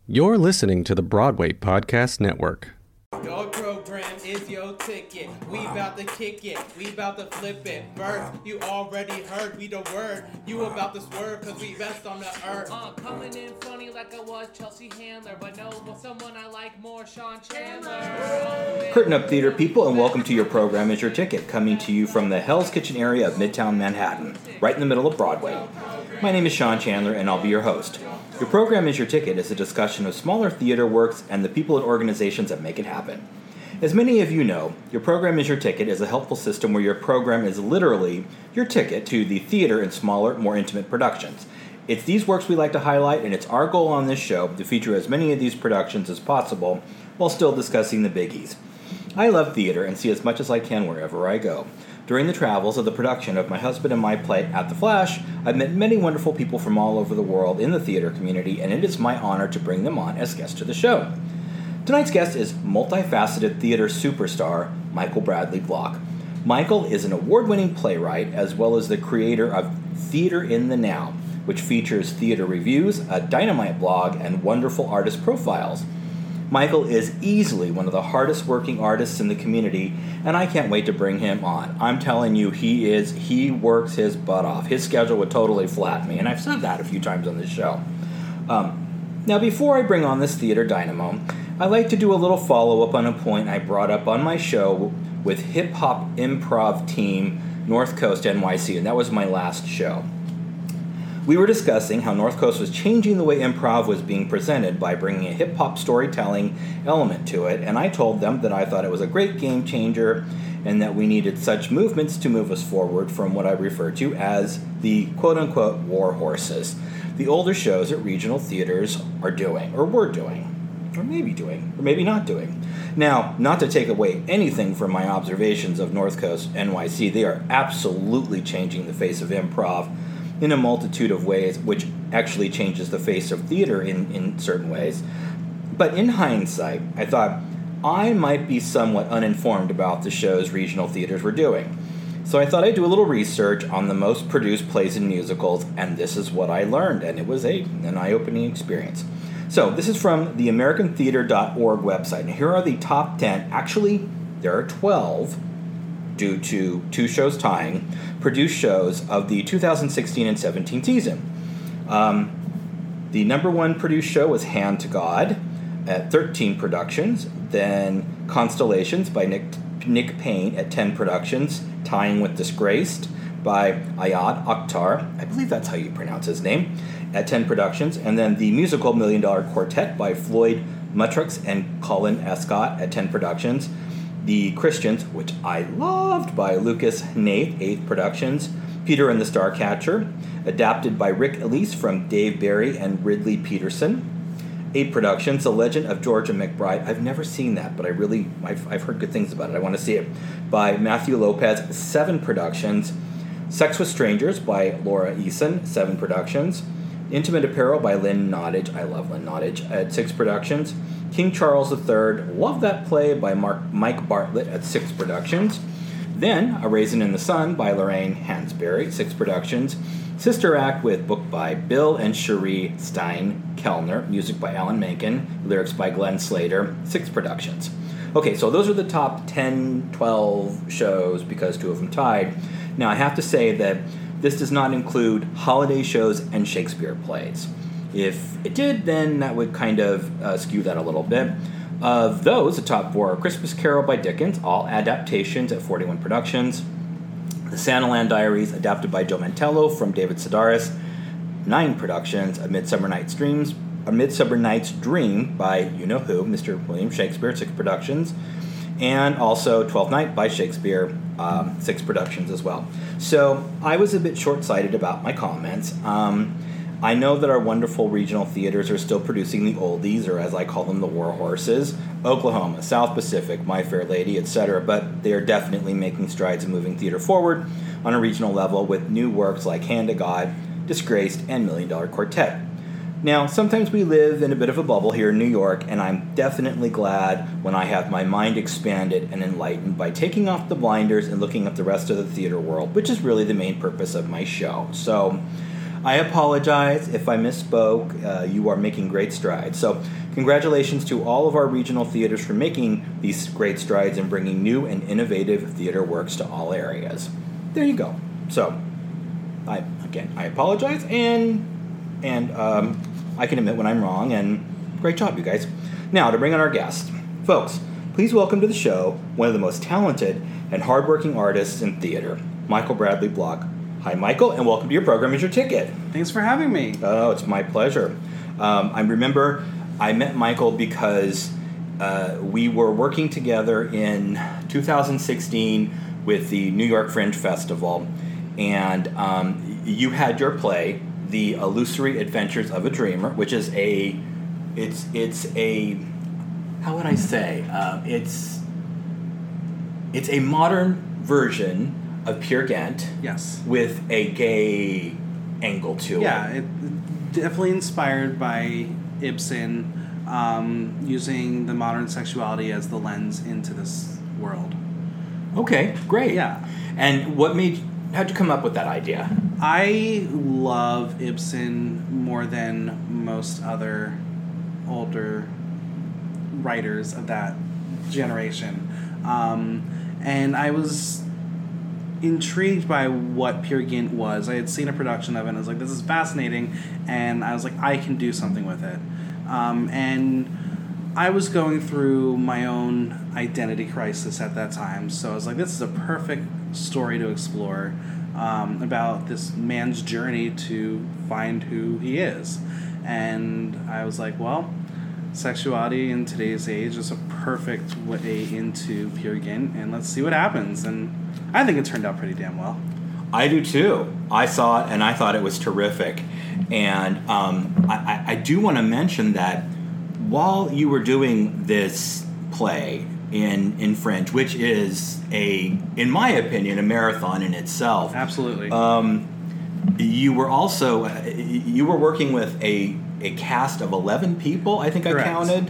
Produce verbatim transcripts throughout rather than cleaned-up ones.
You're listening to the Broadway Podcast Network. Your program is your ticket. We about to kick it. We about to flip it. First, you already heard we the word. You about to swerve cause we best on the earth. Uh, coming in funny like I was Chelsea Handler, but no, but someone I like more, Sean Chandler. Curtain up, theater people, and welcome to Your Program is Your Ticket, coming to you from the Hell's Kitchen area of Midtown Manhattan, right in the middle of Broadway. My name is Sean Chandler, and I'll be your host. Your Program is Your Ticket is a discussion of smaller theater works and the people and organizations that make it happen. As many of you know, Your Program is Your Ticket is a helpful system where your program is literally your ticket to the theater and smaller, more intimate productions. It's these works we like to highlight, and it's our goal on this show to feature as many of these productions as possible while still discussing the biggies. I love theater and see as much as I can wherever I go. During the travels of the production of my husband and my play At the Flash, I've met many wonderful people from all over the world in the theater community, and it is my honor to bring them on as guests to the show. Tonight's guest is multifaceted theater superstar Michael Bradley Block. Michael is an award-winning playwright as well as the creator of Theater in the Now, which features theater reviews, a Dynamite blog, and wonderful artist profiles. Michael is easily one of the hardest working artists in the community, and I can't wait to bring him on. I'm telling you, he is, he works his butt off. His schedule would totally flatten me, and I've said that a few times on this show. Um, now, before I bring on this theater dynamo, I'd like to do a little follow-up on a point I brought up on my show with hip-hop improv team North Coast N Y C, and that was my last show. We were discussing how North Coast was changing the way improv was being presented by bringing a hip-hop storytelling element to it, and I told them that I thought it was a great game changer and that we needed such movements to move us forward from what I refer to as the quote-unquote war horses the older shows at regional theaters are doing, or were doing, or maybe doing, or maybe not doing. Now, not to take away anything from my observations of North Coast N Y C, they are absolutely changing the face of improv in a multitude of ways, which actually changes the face of theater in, in certain ways. But in hindsight, I thought I might be somewhat uninformed about the shows regional theaters were doing. So I thought I'd do a little research on the most produced plays and musicals, and this is what I learned, and it was a, an eye-opening experience. So this is from the American Theater dot org website, and here are the top ten. Actually, there are twelve, due to two shows tying, produced shows of the two thousand sixteen and seventeen season. Um, the number one produced show was Hand to God at thirteen productions, then Constellations by Nick Nick Payne at ten productions, tying with Disgraced by Ayad Akhtar, I believe that's how you pronounce his name, at ten productions, and then the musical Million Dollar Quartet by Floyd Mutrux and Colin Escott at ten productions, The Christians, which I loved, by Lucas Hnath, eight productions, Peter and the Starcatcher, adapted by Rick Elise from Dave Barry and Ridley Peterson, eight productions, The Legend of Georgia McBride. I've never seen that, but I really, I've, I've heard good things about it. I want to see it. By Matthew Lopez, seven productions. Sex with Strangers by Laura Eason, seven productions. Intimate Apparel by Lynn Nottage. I love Lynn Nottage at six productions. King Charles the Third, love that play, by Mark, Mike Bartlett at six productions. Then A Raisin in the Sun by Lorraine Hansberry, six productions. Sister Act with book by Bill and Cherie Stein Kellner, music by Alan Menken, lyrics by Glenn Slater, six productions. Okay, so those are the top ten, twelve shows because two of them tied. Now, I have to say that this does not include holiday shows and Shakespeare plays. If it did, then that would kind of uh, skew that a little bit. Of those, the top four are Christmas Carol by Dickens, all adaptations at forty-one productions. The Santaland Diaries, adapted by Joe Mantello from David Sedaris, nine productions. A Midsummer Night's Dreams, A Midsummer Night's Dream by you-know-who, Mister William Shakespeare, six productions. And also Twelfth Night by Shakespeare, um, six productions as well. So I was a bit short-sighted about my comments. Um, I know that our wonderful regional theaters are still producing the oldies, or as I call them, the war horses, Oklahoma, South Pacific, My Fair Lady, et cetera, but they are definitely making strides in moving theater forward on a regional level with new works like Hand to God, Disgraced, and Million Dollar Quartet. Now, sometimes we live in a bit of a bubble here in New York, and I'm definitely glad when I have my mind expanded and enlightened by taking off the blinders and looking at the rest of the theater world, which is really the main purpose of my show. So, I apologize if I misspoke. Uh, you are making great strides. So congratulations to all of our regional theaters for making these great strides and bringing new and innovative theater works to all areas. There you go. So, I again, I apologize, and and um, I can admit when I'm wrong, and great job, you guys. Now, to bring on our guest. Folks, please welcome to the show one of the most talented and hardworking artists in theater, Michael Bradley Block. Hi, Michael, and welcome to your program, Is Your Ticket. Thanks for having me. Oh, it's my pleasure. Um, I remember I met Michael because uh, we were working together in two thousand sixteen with the New York Fringe Festival, and um, you had your play, The Illusory Adventures of a Dreamer, which is a, it's it's a, how would I say, uh, it's it's a modern version of Peer Gynt. Yes. With a gay angle to yeah, it. it definitely inspired by Ibsen, um, using the modern sexuality as the lens into this world. Okay, great. Yeah. And what made, how'd you come up with that idea? I love Ibsen more than most other older writers of that generation. Um, and I was intrigued by what Peer Gynt was. I had seen a production of it and I was like, this is fascinating, and I was like, I can do something with it. Um, and I was going through my own identity crisis at that time, so I was like, this is a perfect story to explore, um, about this man's journey to find who he is. And I was like, well, sexuality in today's age is a perfect way into Peer Gynt, and let's see what happens. And I think it turned out pretty damn well. I do too. I saw it and I thought it was terrific. And um, I, I do want to mention that while you were doing this play in, in Fringe, which is a, in my opinion, a marathon in itself. Absolutely. Um, you were also, uh, you were working with a, a cast of eleven people, I think. Correct. I counted.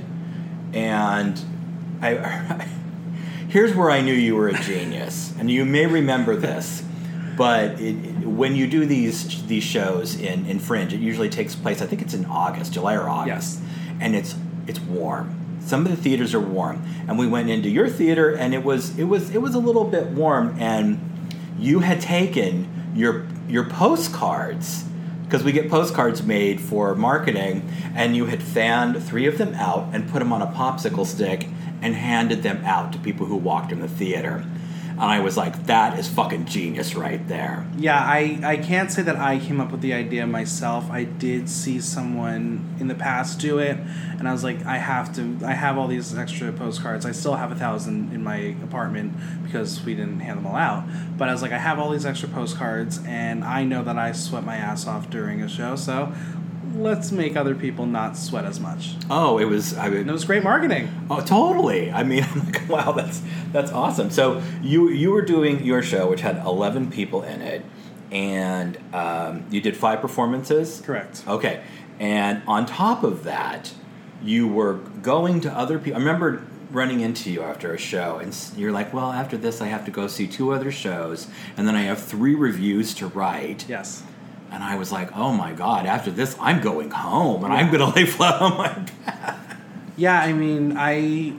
And I... Here's where I knew you were a genius, and you may remember this, but it, it, when you do these these shows in, in Fringe, it usually takes place, I think it's in August, July or August, yes. And it's it's warm. Some of the theaters are warm, and we went into your theater, and it was it was it was a little bit warm, and you had taken your your postcards, because we get postcards made for marketing, and you had fanned three of them out and put them on a popsicle stick and handed them out to people who walked in the theater. And I was like, that is fucking genius right there. Yeah, I, I can't say that I came up with the idea myself. I did see someone in the past do it, and I was like, I have to, I have all these extra postcards. I still have a thousand in my apartment because we didn't hand them all out. But I was like, I have all these extra postcards, and I know that I sweat my ass off during a show, so let's make other people not sweat as much. Oh, it was... I mean, and it was great marketing. Oh, totally. I mean, I'm like, wow, that's that's awesome. So you you were doing your show, which had eleven people in it, and um, you did five performances? Correct. Okay. And on top of that, you were going to other people. I remember running into you after a show, and you're like, well, after this, I have to go see two other shows, and then I have three reviews to write. Yes. And I was like, oh my God, after this, I'm going home, and yeah. I'm going to lay flat on my back. Yeah, I mean, I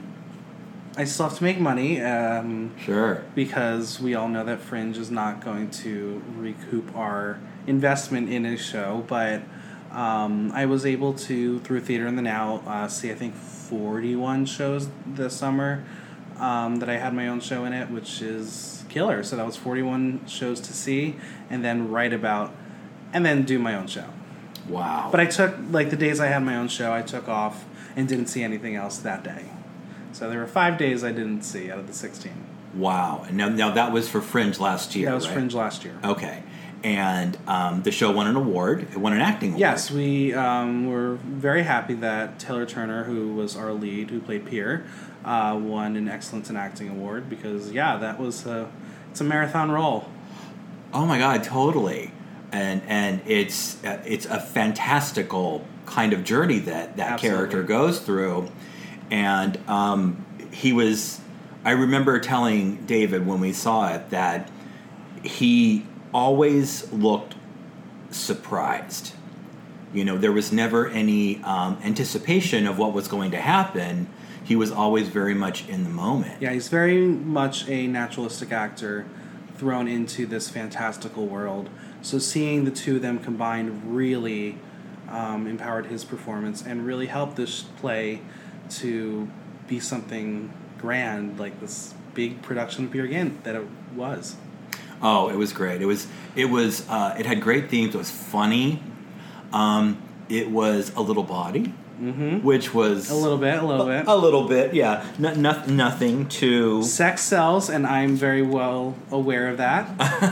I still have to make money. Um, sure. Because we all know that Fringe is not going to recoup our investment in a show. But um, I was able to, through Theater in the Now, uh, see, I think, forty-one shows this summer um, that I had my own show in it, which is killer. So that was forty-one shows to see and then write about... and then do my own show. Wow. But I took, like, the days I had my own show, I took off and didn't see anything else that day. So there were five days I didn't see out of the sixteen. Wow. Now, now that was for Fringe last year, That was right? Fringe last year. Okay. And um, the show won an award. It won an acting award. Yes, we um, were very happy that Taylor Turner, who was our lead, who played Pierre, uh, won an Excellence in Acting award because, yeah, that was a, it's a marathon role. Oh, my God, totally. And and it's uh, it's a fantastical kind of journey that that Absolutely. character goes through. And um, he was, I remember telling David when we saw it that he always looked surprised. You know, there was never any um, anticipation of what was going to happen. He was always very much in the moment. Yeah, he's very much a naturalistic actor thrown into this fantastical world. So seeing the two of them combined really um, empowered his performance and really helped this play to be something grand, like this big production of Peer Gynt that it was. Oh, it was great. It was. It was. Uh, it had great themes. It was funny. Um, it was a little body, Mm-hmm. which was A little bit, a little bit. a little bit. Yeah, no, no, nothing too. Sex sells, and I'm very well aware of that.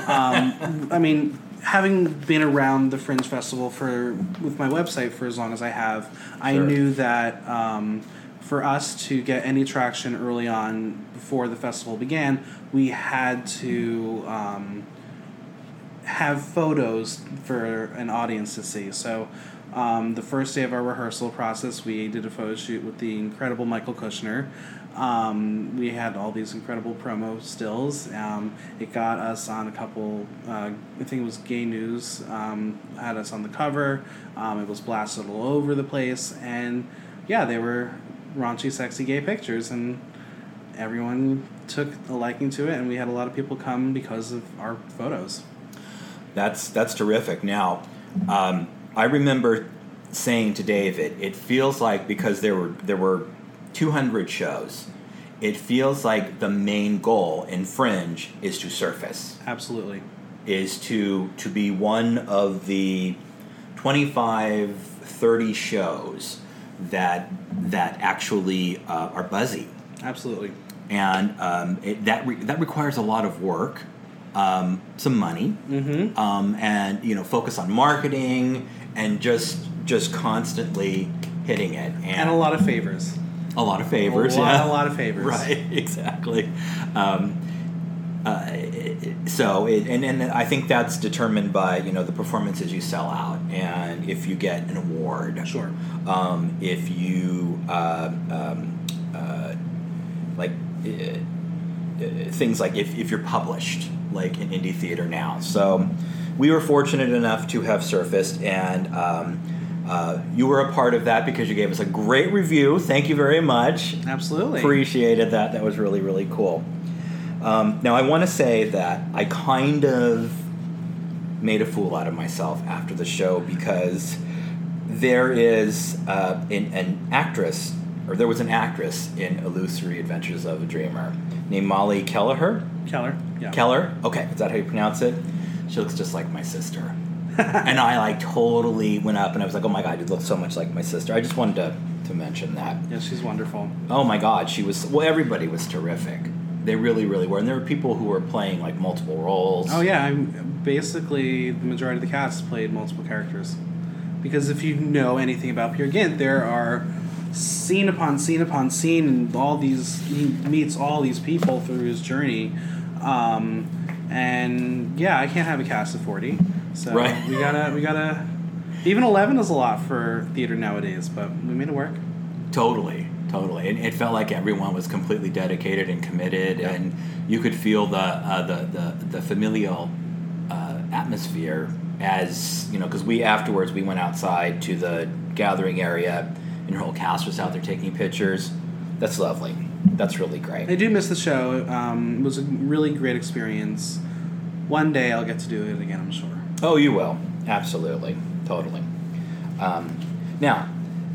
um, I mean, having been around the Fringe Festival for with my website for as long as I have, I Sure. knew that um, for us to get any traction early on before the festival began, we had to um, have photos for an audience to see. So um, the first day of our rehearsal process, we did a photo shoot with the incredible Michael Kushner. Um, we had all these incredible promo stills. Um, it got us on a couple, uh, I think it was Gay News, um, had us on the cover. Um, it was blasted all over the place. And yeah, they were raunchy, sexy gay pictures. And everyone took a liking to it. And we had a lot of people come because of our photos. That's that's terrific. Now, um, I remember saying to David, it feels like because there were there were two hundred shows, it feels like the main goal in Fringe is to surface, Absolutely. is to to be one of the twenty-five, thirty shows that that actually uh, are buzzy, Absolutely. and um, it, that re- that requires a lot of work. Um, some money, Mm-hmm. um, and you know, focus on marketing and just just constantly hitting it, and, And a lot of favors. a lot of favors, A lot, yeah, a lot of favors. right, exactly. Um, uh, so, it, and and I think that's determined by you know the performances you sell out, and if you get an award, Sure. um, if you uh, um, uh, like. Uh, Uh, things like if, if you're published, like in indie theater now. So we were fortunate enough to have surfaced, and um, uh, you were a part of that because you gave us a great review. Thank you very much. Absolutely. Appreciated that. That was really, really cool. Um, now, I want to say that I kind of made a fool out of myself after the show because there is uh, an, an actress, or there was an actress in Illusory Adventures of a Dreamer named Molly Kelleher. Keller. Yeah. Keller? Okay, is that how you pronounce it? She looks just like my sister. And I like totally went up and I was like, oh my God, you look so much like my sister. I just wanted to, to mention that. Yeah, she's wonderful. Oh my God, she was, well, everybody was terrific. They really, really were. And there were people who were playing like multiple roles. Oh yeah, I'm basically the majority of the cast played multiple characters. Because if you know anything about Peer Gynt, there are scene upon scene upon scene, and all these he meets all these people through his journey. Um, and yeah, I can't have a cast of forty, so Right. we gotta we gotta. Even eleven is a lot for theater nowadays, but we made it work. Totally, totally. It, it felt like everyone was completely dedicated and committed, Yeah. and you could feel the uh, the, the the familial uh, atmosphere as you know, because we afterwards we went outside to the gathering area, and your whole cast was out there taking pictures. That's lovely. That's really great. I do miss the show. Um, it was a really great experience. One day I'll get to do it again, I'm sure. Oh, you will. Absolutely. Totally. Um, now,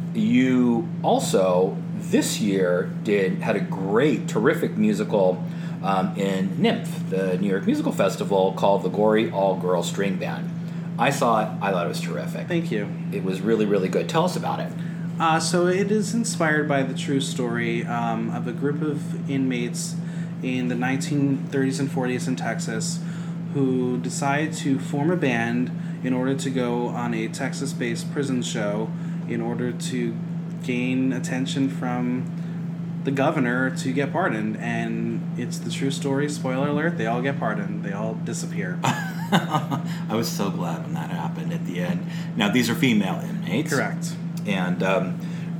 you also this year did had a great, terrific musical um, in NYMF, the New York Musical Festival, called the Gory All-Girl String Band. I saw it. I thought it was terrific. Thank you. It was really, really good. Tell us about it. Uh, so it is inspired by the true story um, of a group of inmates in the nineteen thirties and forties in Texas who decided to form a band in order to go on a Texas-based prison show in order to gain attention from the governor to get pardoned. And it's the true story. Spoiler alert, they all get pardoned. They all disappear. I was so glad when that happened at the end. Now, these are female inmates. Correct. And um,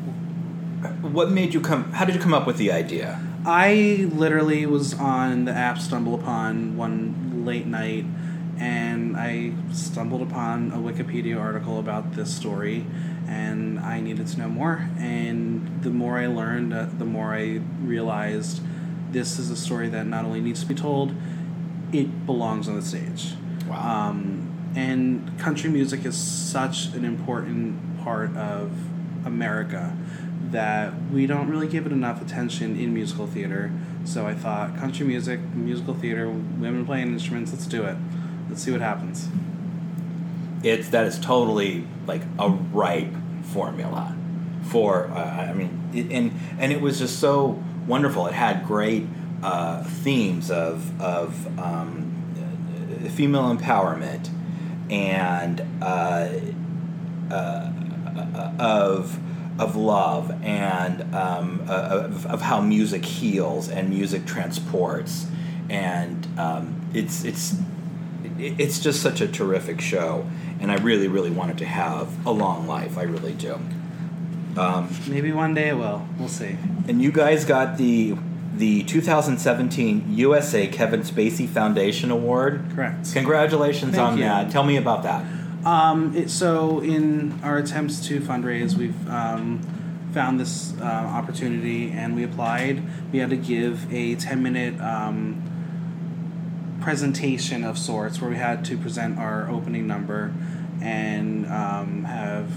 what made you come... How did you come up with the idea? I literally was on the app Stumble Upon one late night, and I stumbled upon a Wikipedia article about this story, and I needed to know more. And the more I learned, uh, the more I realized this is a story that not only needs to be told, it belongs on the stage. Wow. Um, and country music is such an important part of America that we don't really give it enough attention in musical theater. So I thought, country music, musical theater, women playing instruments, let's do it. Let's see what happens. It's that is totally like a ripe formula for. Uh, I mean, it, and and it was just so wonderful. It had great uh, themes of of um, female empowerment and uh, uh, of of love and um, of, of how music heals and music transports, and um, it's it's it's just such a terrific show, and I really really want it to have a long life. I really do. Um, Maybe one day it will. We'll see. and you guys got the the two thousand seventeen U S A Kevin Spacey Foundation Award. Correct. Congratulations Thank on you. that. Tell me about that. Um, it, so in our attempts to fundraise, we've um, found this uh, opportunity, and we applied. We had to give a ten-minute um, presentation of sorts, where we had to present our opening number and um, have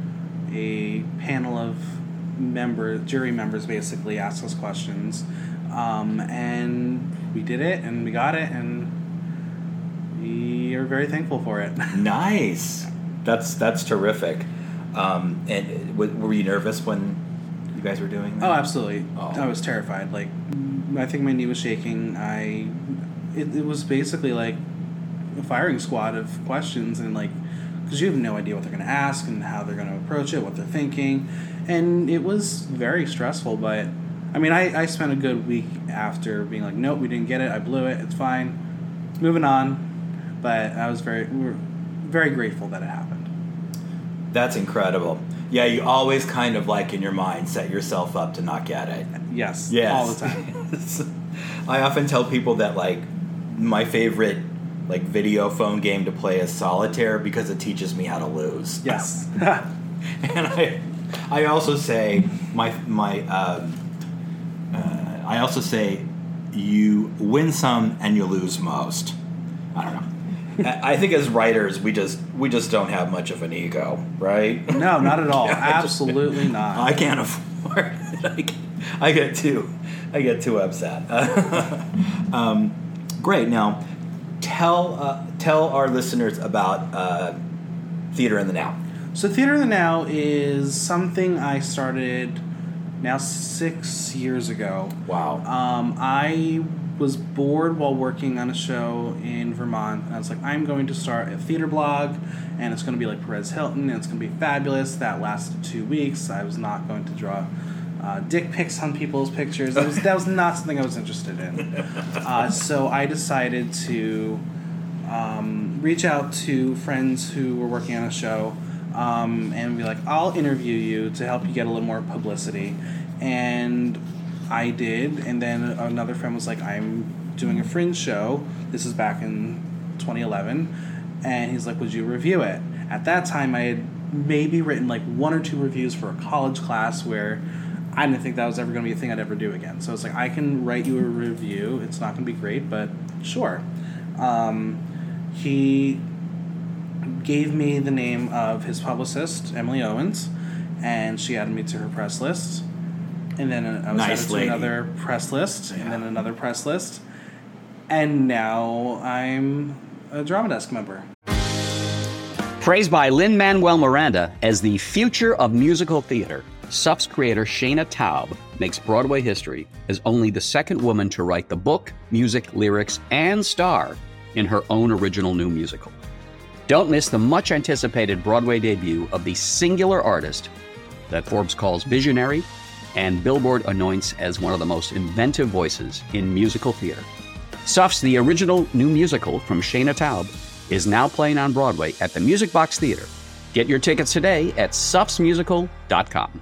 a panel of member jury members basically ask us questions, um, and we did it, and we got it, and we are very thankful for it. Nice. That's that's terrific. Um, and w- were you nervous when you guys were doing that? Oh, absolutely. Oh. I was terrified. Like, I think my knee was shaking. I, it, it was basically like a firing squad of questions, and like, because you have no idea what they're going to ask and how they're going to approach it, what they're thinking, and it was very stressful. But I mean, I, I spent a good week after being like, nope, we didn't get it. I blew it. It's fine. Moving on. But I was very, we were very grateful that it happened. That's incredible. Yeah, you always kind of like in your mind set yourself up to not get it. Yes. Yes. All the time. I often tell people that like my favorite like video phone game to play is solitaire because it teaches me how to lose. Yes. And I, I also say my my um, uh, I also say you win some and you lose most. I don't know. I think as writers, we just we just don't have much of an ego, right? No, not at all. Yeah, I just- Absolutely not. I can't afford it. I, get, I get too, I get too upset. um, great. Now, tell uh, tell our listeners about uh, Theater in the Now. So Theater in the Now is something I started now six years ago. Wow. Um, I was bored while working on a show in Vermont, and I was like, I'm going to start a theater blog, and it's going to be like Perez Hilton, and it's going to be fabulous. That lasted two weeks. I was not going to draw uh, dick pics on people's pictures. That was, that was not something I was interested in. Uh, so I decided to um, reach out to friends who were working on a show um, and be like, I'll interview you to help you get a little more publicity. And I did, and then another friend was like, I'm doing a Fringe show. This is back in twenty eleven. And he's like, would you review it? At that time, I had maybe written like one or two reviews for a college class where I didn't think that was ever going to be a thing I'd ever do again. So it's like, I can write you a review. It's not going to be great, but sure. Um, he gave me the name of his publicist, Emily Owens, and she added me to her press list. And then I was Nice added to lady. another press list, Yeah. and then another press list. And now I'm a Drama Desk member. Praised by Lin-Manuel Miranda as the future of musical theater, S U F's creator Shayna Taub makes Broadway history as only the second woman to write the book, music, lyrics, and star in her own original new musical. Don't miss the much-anticipated Broadway debut of the singular artist that Forbes calls visionary and Billboard anoints as one of the most inventive voices in musical theater. S U F's The Original New Musical from Shayna Taub is now playing on Broadway at the Music Box Theater. Get your tickets today at suffs musical dot com.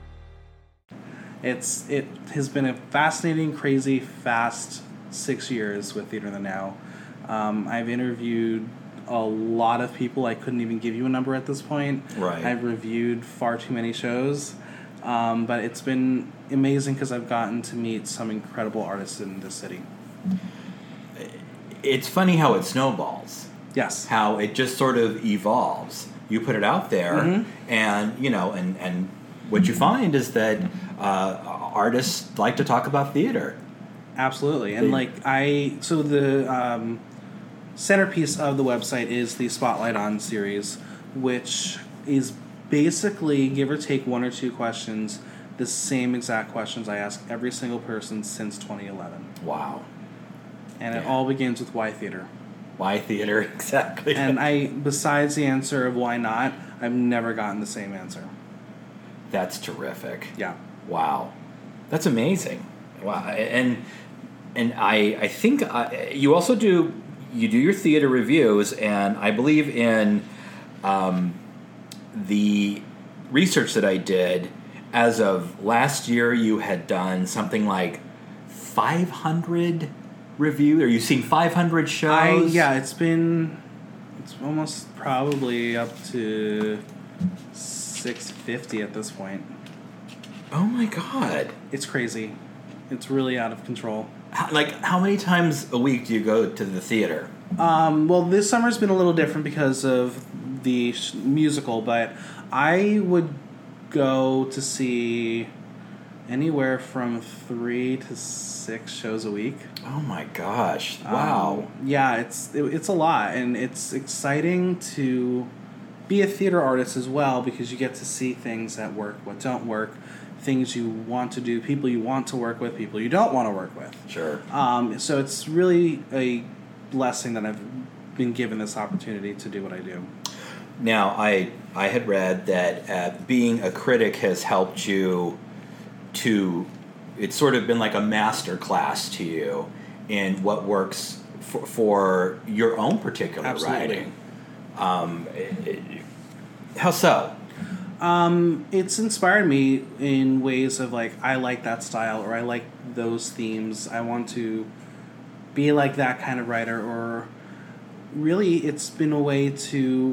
It's it has been a fascinating, crazy, fast six years with Theater in the Now. Um, I've interviewed a lot of people. I couldn't even give you a number at this point. Right. I've reviewed far too many shows. Um, but it's been amazing because I've gotten to meet some incredible artists in the city. It's funny how it snowballs. Yes. How it just sort of evolves. You put it out there, mm-hmm. and, you know, and, and what you find is that uh, artists like to talk about theater. Absolutely. And, like, I... So the um, centerpiece of the website is the Spotlight On series, which is basically, give or take one or two questions, the same exact questions I ask every single person since twenty eleven. Wow. And yeah. it all begins with why theater. Why theater, exactly. And I, besides the answer of why not, I've never gotten the same answer. That's terrific. Yeah. Wow. That's amazing. Wow. And and I I think I, you also do, you do your theater reviews, and I believe in... Um, the research that I did, as of last year, you had done something like five hundred reviews, or you've seen five hundred shows? I, yeah, it's been, it's almost probably up to six fifty at this point. Oh my God. It's crazy. It's really out of control. How, like, how many times a week do you go to the theater? Um, well, this summer's been a little different because of the sh- musical, but I would go to see anywhere from three to six shows a week. Oh my gosh! Wow. Um, yeah, it's it, it's a lot, and it's exciting to be a theater artist as well because you get to see things that work, what don't work, things you want to do, people you want to work with, people you don't want to work with. Sure. Um, so it's really a blessing that I've been given this opportunity to do what I do. Now, I I had read that uh, being a critic has helped you to, it's sort of been like a master class to you in what works for, for your own particular Absolutely. writing. Um, it, it, how so? Um, it's inspired me in ways of like, I like that style, or I like those themes. I want to be like that kind of writer, or really it's been a way to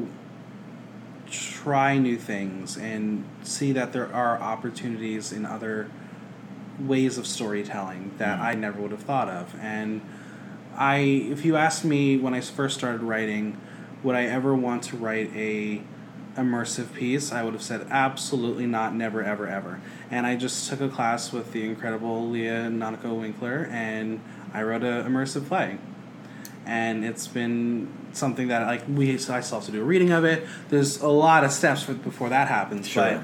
try new things and see that there are opportunities in other ways of storytelling that I never would have thought of. And I, if you asked me when I first started writing, would I ever want to write a immersive piece, I would have said absolutely not, never, ever, ever. And I just took a class with the incredible Leah Nanako Winkler, and I wrote an immersive play. And it's been something that, like, we, so I still have to do a reading of it. There's a lot of steps for, before that happens, Sure. but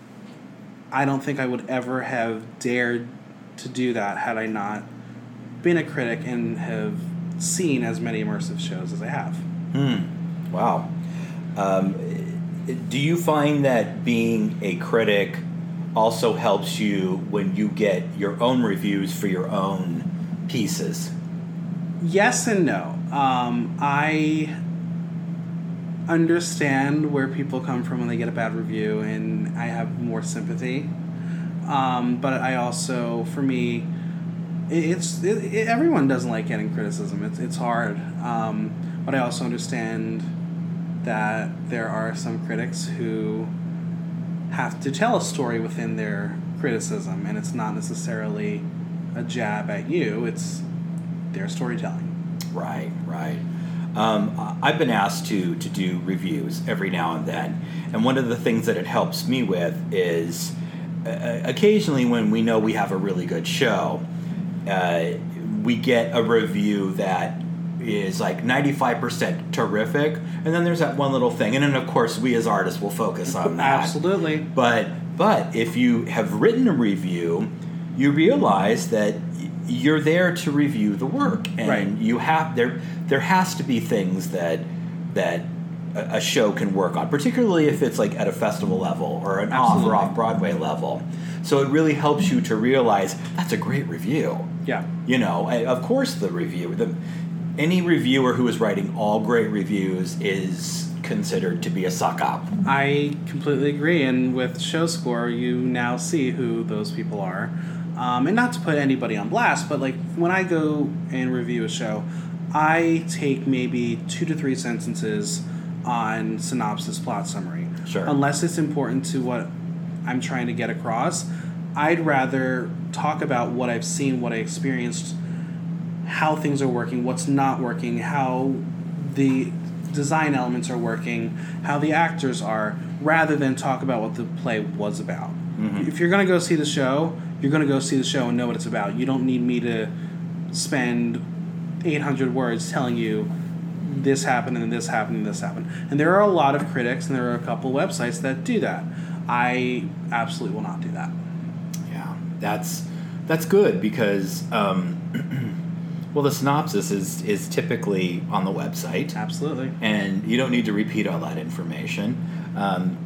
I don't think I would ever have dared to do that had I not been a critic and have seen as many immersive shows as I have. Hmm. Wow. Um, do you find that being a critic also helps you when you get your own reviews for your own pieces? Yes and no. Um, I understand where people come from when they get a bad review, and I have more sympathy. Um, but I also, for me, it, it's it, it, everyone doesn't like getting criticism. It's it's hard. Um, but I also understand that there are some critics who have to tell a story within their criticism, and it's not necessarily a jab at you. It's their storytelling. Right, right. Um, I've been asked to to do reviews every now and then, and one of the things that it helps me with is uh, occasionally when we know we have a really good show, uh, we get a review that is like ninety-five percent terrific, and then there's that one little thing, and then of course we as artists will focus on that. Absolutely. But but if you have written a review, you realize that you're there to review the work, and right. you have there there has to be things that that a, a show can work on, particularly if it's like at a festival level or an Absolutely. off or off Broadway level. So it really helps you to realize that's a great review. Yeah. You know, I, of course the review the any reviewer who is writing all great reviews is considered to be a suck up. I completely agree, and with Show Score, you now see who those people are. Um, and not to put anybody on blast, but like when I go and review a show, I take maybe two to three sentences on synopsis, plot summary. Sure. Unless it's important to what I'm trying to get across, I'd rather talk about what I've seen, what I experienced, how things are working, what's not working, how the design elements are working, how the actors are, rather than talk about what the play was about. Mm-hmm. If you're going to go see the show, you're going to go see the show and know what it's about. You don't need me to spend eight hundred words telling you this happened and this happened and this happened. And there are a lot of critics and there are a couple websites that do that. I absolutely will not do that. Yeah, that's that's good because, um, well, the synopsis is, is typically on the website. Absolutely. And you don't need to repeat all that information. Um,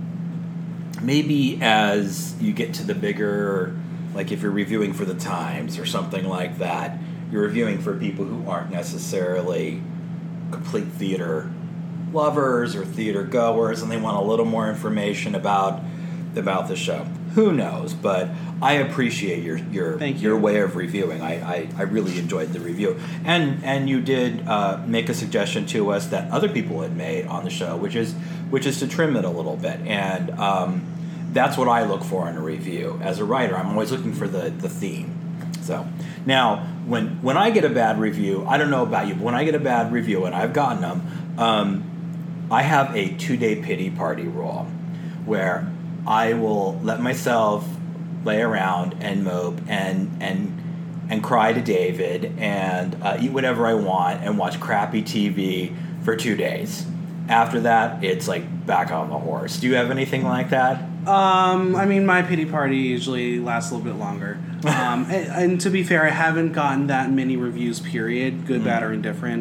maybe as you get to the bigger, like if you're reviewing for the Times or something like that, you're reviewing for people who aren't necessarily complete theater lovers or theater goers, and they want a little more information about about the show. Who knows? But I appreciate your your Thank you. your way of reviewing. I, I, I really enjoyed the review, and and you did uh, make a suggestion to us that other people had made on the show, which is which is to trim it a little bit, and um, that's what I look for in a review. As a writer, I'm always looking for the, the theme. So now, when when I get a bad review, I don't know about you, but when I get a bad review, and I've gotten them, um, I have a two-day pity party rule where I will let myself lay around and mope and and and cry to David and uh, eat whatever I want and watch crappy T V for two days. After that, it's like back on the horse. Do you have anything like that? Um, I mean, my pity party usually lasts a little bit longer. Um, and, and to be fair, I haven't gotten that many reviews, period, good, mm. bad, or indifferent,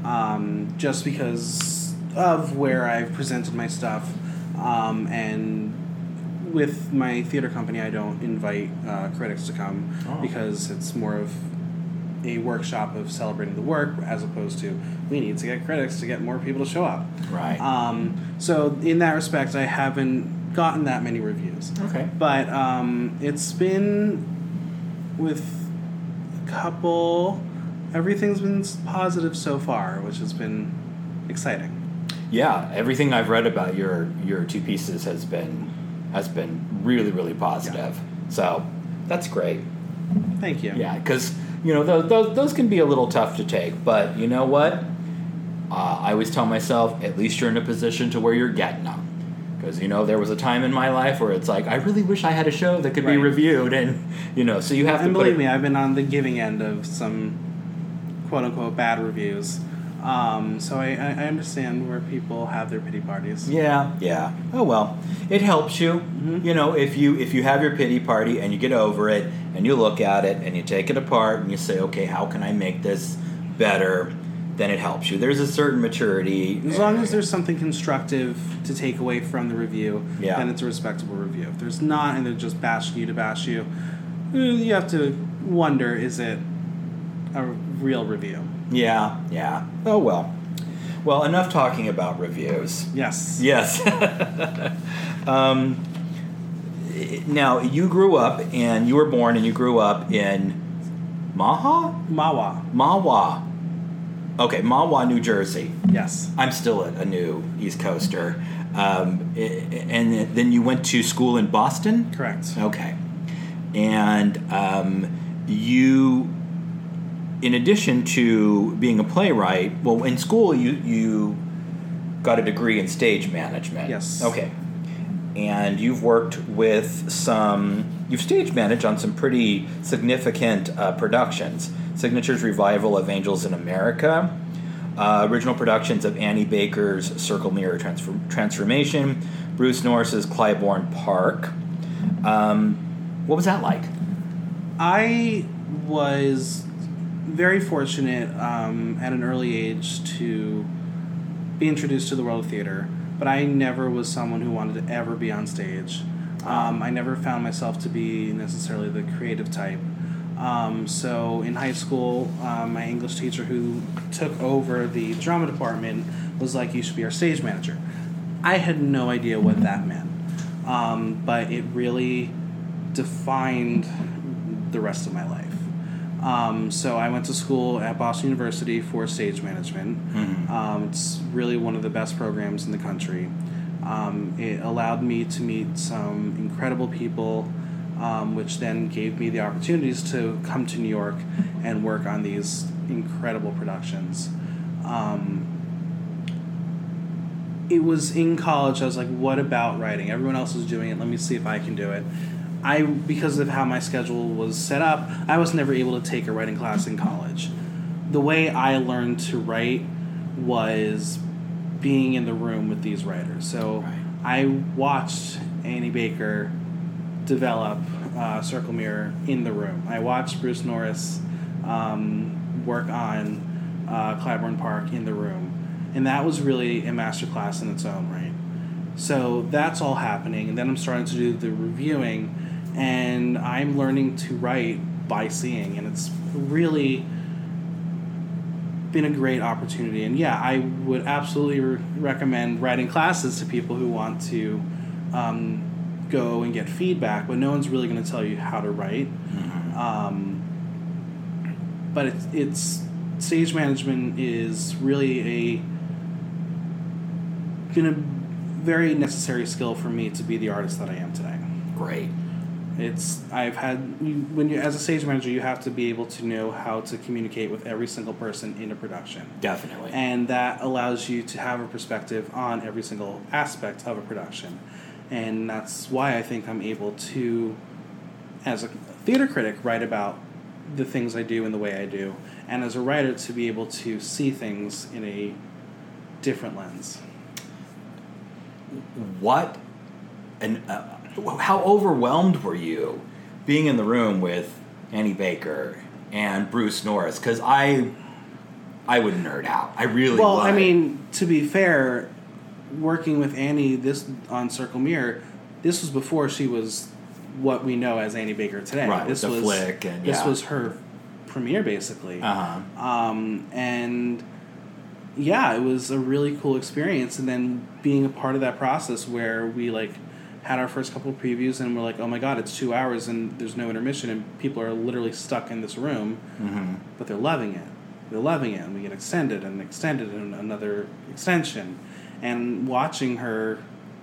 um, just because of where I've presented my stuff. Um, and with my theater company, I don't invite uh, critics to come oh. because it's more of a workshop of celebrating the work as opposed to we need to get critics to get more people to show up. Right. Um, so in that respect, I haven't gotten that many reviews. Okay. But um, it's been with a couple, everything's been positive so far, which has been exciting. Yeah, everything I've read about your your two pieces has been has been really, really positive. Yeah. So that's great. Thank you. Yeah, because you know those, those those can be a little tough to take, but you know what? Uh, I always tell myself, at least you're in a position to where you're getting them. Because you know there was a time in my life where it's like I really wish I had a show that could right. be reviewed, and you know, so you have and to. And believe put me, I've been on the giving end of some quote unquote bad reviews. Um, so I, I understand where people have their pity parties. Yeah, yeah. Oh well, it helps you. Mm-hmm. You know, if you if you have your pity party and you get over it and you look at it and you take it apart and you say, okay, how can I make this better? Then it helps you. There's a certain maturity. As long as there's something constructive to take away from the review, yeah. then it's a respectable review. If there's not and they're just bashing you to bash you, you have to wonder, is it a real review? Yeah, yeah. Oh, well. Well, enough talking about reviews. Yes. Yes. um, now, you grew up, and you were born, and you grew up in Maha? Mahwah. Mahwah. Okay, Mahwah, New Jersey. Yes. I'm still a, a new East Coaster. Um, and then you went to school in Boston? Correct. Okay. And um, you... In addition to being a playwright, well, in school you you got a degree in stage management. Yes. Okay. And you've worked with some, you've stage managed on some pretty significant uh, productions. Signature's revival of Angels in America, uh, original productions of Annie Baker's Circle Mirror Transform- Transformation, Bruce Norris's Clybourne Park. Um, what was that like? I was very fortunate um, at an early age to be introduced to the world of theater, but I never was someone who wanted to ever be on stage. Um, I never found myself to be necessarily the creative type. Um, so in high school, um, my English teacher who took over the drama department was like, you should be our stage manager. I had no idea what that meant, um, but it really defined the rest of my life. Um, so I went to school at Boston University for stage management. Mm-hmm. Um, it's really one of the best programs in the country. Um, it allowed me to meet some incredible people, um, which then gave me the opportunities to come to New York and work on these incredible productions. Um, it was in college, I was like, what about writing? Everyone else is doing it, let me see if I can do it. I, because of how my schedule was set up, I was never able to take a writing class in college. The way I learned to write was being in the room with these writers. So Right. I watched Annie Baker develop uh, Circle Mirror in the room. I watched Bruce Norris um, work on uh, Clybourne Park in the room. And that was really a masterclass in its own right. So that's all happening. And then I'm starting to do the reviewing, and I'm learning to write by seeing. And it's really been a great opportunity. And yeah, I would absolutely re- recommend writing classes to people who want to um, go and get feedback, but no one's really going to tell you how to write. Mm-hmm. Um, but it's, it's stage management is really a been a very necessary skill for me to be the artist that I am today. Great. It's I've had you, when you as a stage manager, you have to be able to know how to communicate with every single person in a production. Definitely. And that allows you to have a perspective on every single aspect of a production. And that's why I think I'm able to, as a theater critic, write about the things I do and the way I do, and as a writer to be able to see things in a different lens. What and uh, how overwhelmed were you being in the room with Annie Baker and Bruce Norris? Because I, I would nerd out. I really Well, would. I mean, to be fair, working with Annie this on Circle Mirror, this was before she was what we know as Annie Baker today. Right, this with the was flick and- this yeah. was her premiere basically. Uh-huh. Um, and yeah, it was a really cool experience. And then being a part of that process where we like had our first couple of previews and we're like, oh my god, it's two hours and there's no intermission and people are literally stuck in this room, Mm-hmm. but they're loving it. They're loving it, and we get extended and extended and another extension. And watching her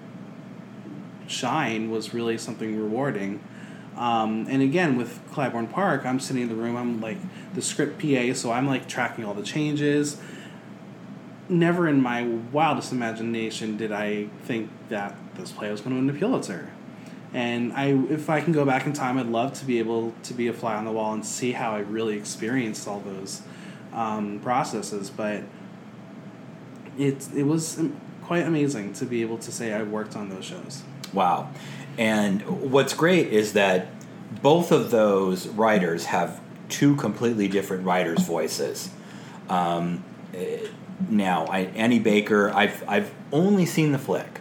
shine was really something rewarding. Um, and again, with Clybourne Park, I'm sitting in the room, I'm like the script P A, so I'm like tracking all the changes. Never in my wildest imagination did I think that this play was going to win the Pulitzer. And I, if I can go back in time, I'd love to be able to be a fly on the wall and see how I really experienced all those um, processes. But it, it was quite amazing to be able to say I worked on those shows. Wow. And what's great is that both of those writers have two completely different writers' voices. Um, eh, now, I, Annie Baker, I've I've only seen the flick,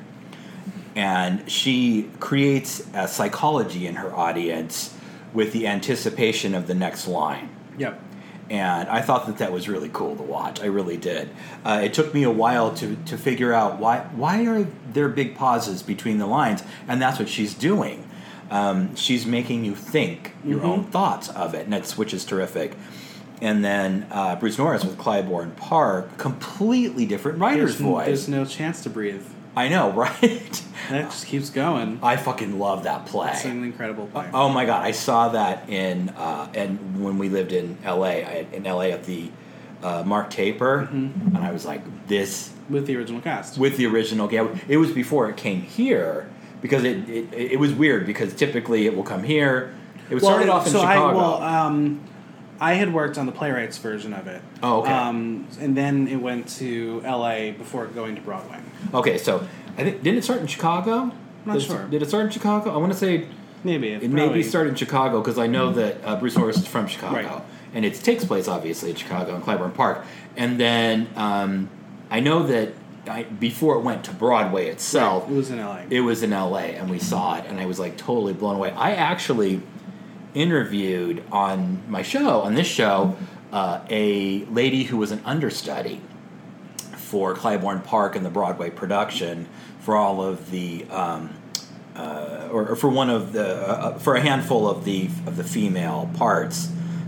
and she creates a psychology in her audience with the anticipation of the next line. Yep. And I thought that that was really cool to watch. I really did. Uh, it took me a while to, to figure out why why are there big pauses between the lines, and that's what she's doing. Um, she's making you think your Mm-hmm. own thoughts of it, and that's which is terrific. And then uh, Bruce Norris with Clybourne Park, completely different writer's There's, voice. there's no chance to breathe. I know, right? That just keeps going. I fucking love that play. It's an incredible play. Oh my god, I saw that in uh, and when we lived in L A, I, in L A at the uh, Mark Taper, Mm-hmm. and I was like, this With the original cast. with the original. Yeah, it was before it came here because it it, it was weird because typically it will come here. It was started off in so Chicago. I, well, um, I had worked on the playwrights version of it. Oh, okay. Um, and then it went to L A before going to Broadway. okay, so I think didn't it start in Chicago? Not did sure. It, did it start in Chicago? I want to say Maybe. it maybe started in Chicago because I know that uh, Bruce Norris is from Chicago, Right. and it takes place obviously in Chicago in Clybourne Park. And then um, I know that I, before it went to Broadway itself, It was in L A. it was in L A, and we saw it, and I was like totally blown away. I actually interviewed on my show, on this show, uh, a lady who was an understudy for Clybourne Park and the Broadway production for all of the, um, uh, or, or for one of the, uh, for a handful of the of the female parts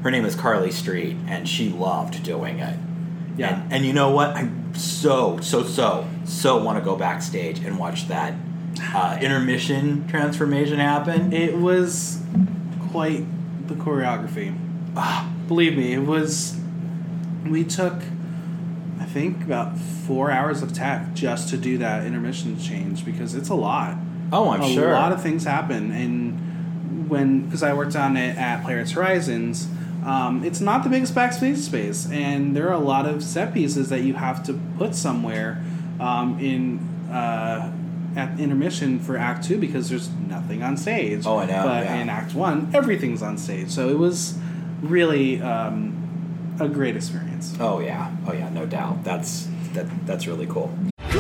her name is Carly Street, and she loved doing it. Yeah. And, and you know what? I so, so, so, so want to go backstage and watch that uh, intermission transformation happen. It was quite the choreography. Ah, believe me, it was... We took, I think, about four hours of tech just to do that intermission change because it's a lot. Oh, I'm a sure. A lot of things happen. And when... Because I worked on it at Playwrights Horizons... Um, it's not the biggest backstage space, and there are a lot of set pieces that you have to put somewhere um, in uh, at intermission for Act Two because there's nothing on stage. Oh, I know. But yeah. in Act One, everything's on stage, so it was really um, a great experience. Oh yeah, oh yeah, no doubt. That's that. That's really cool.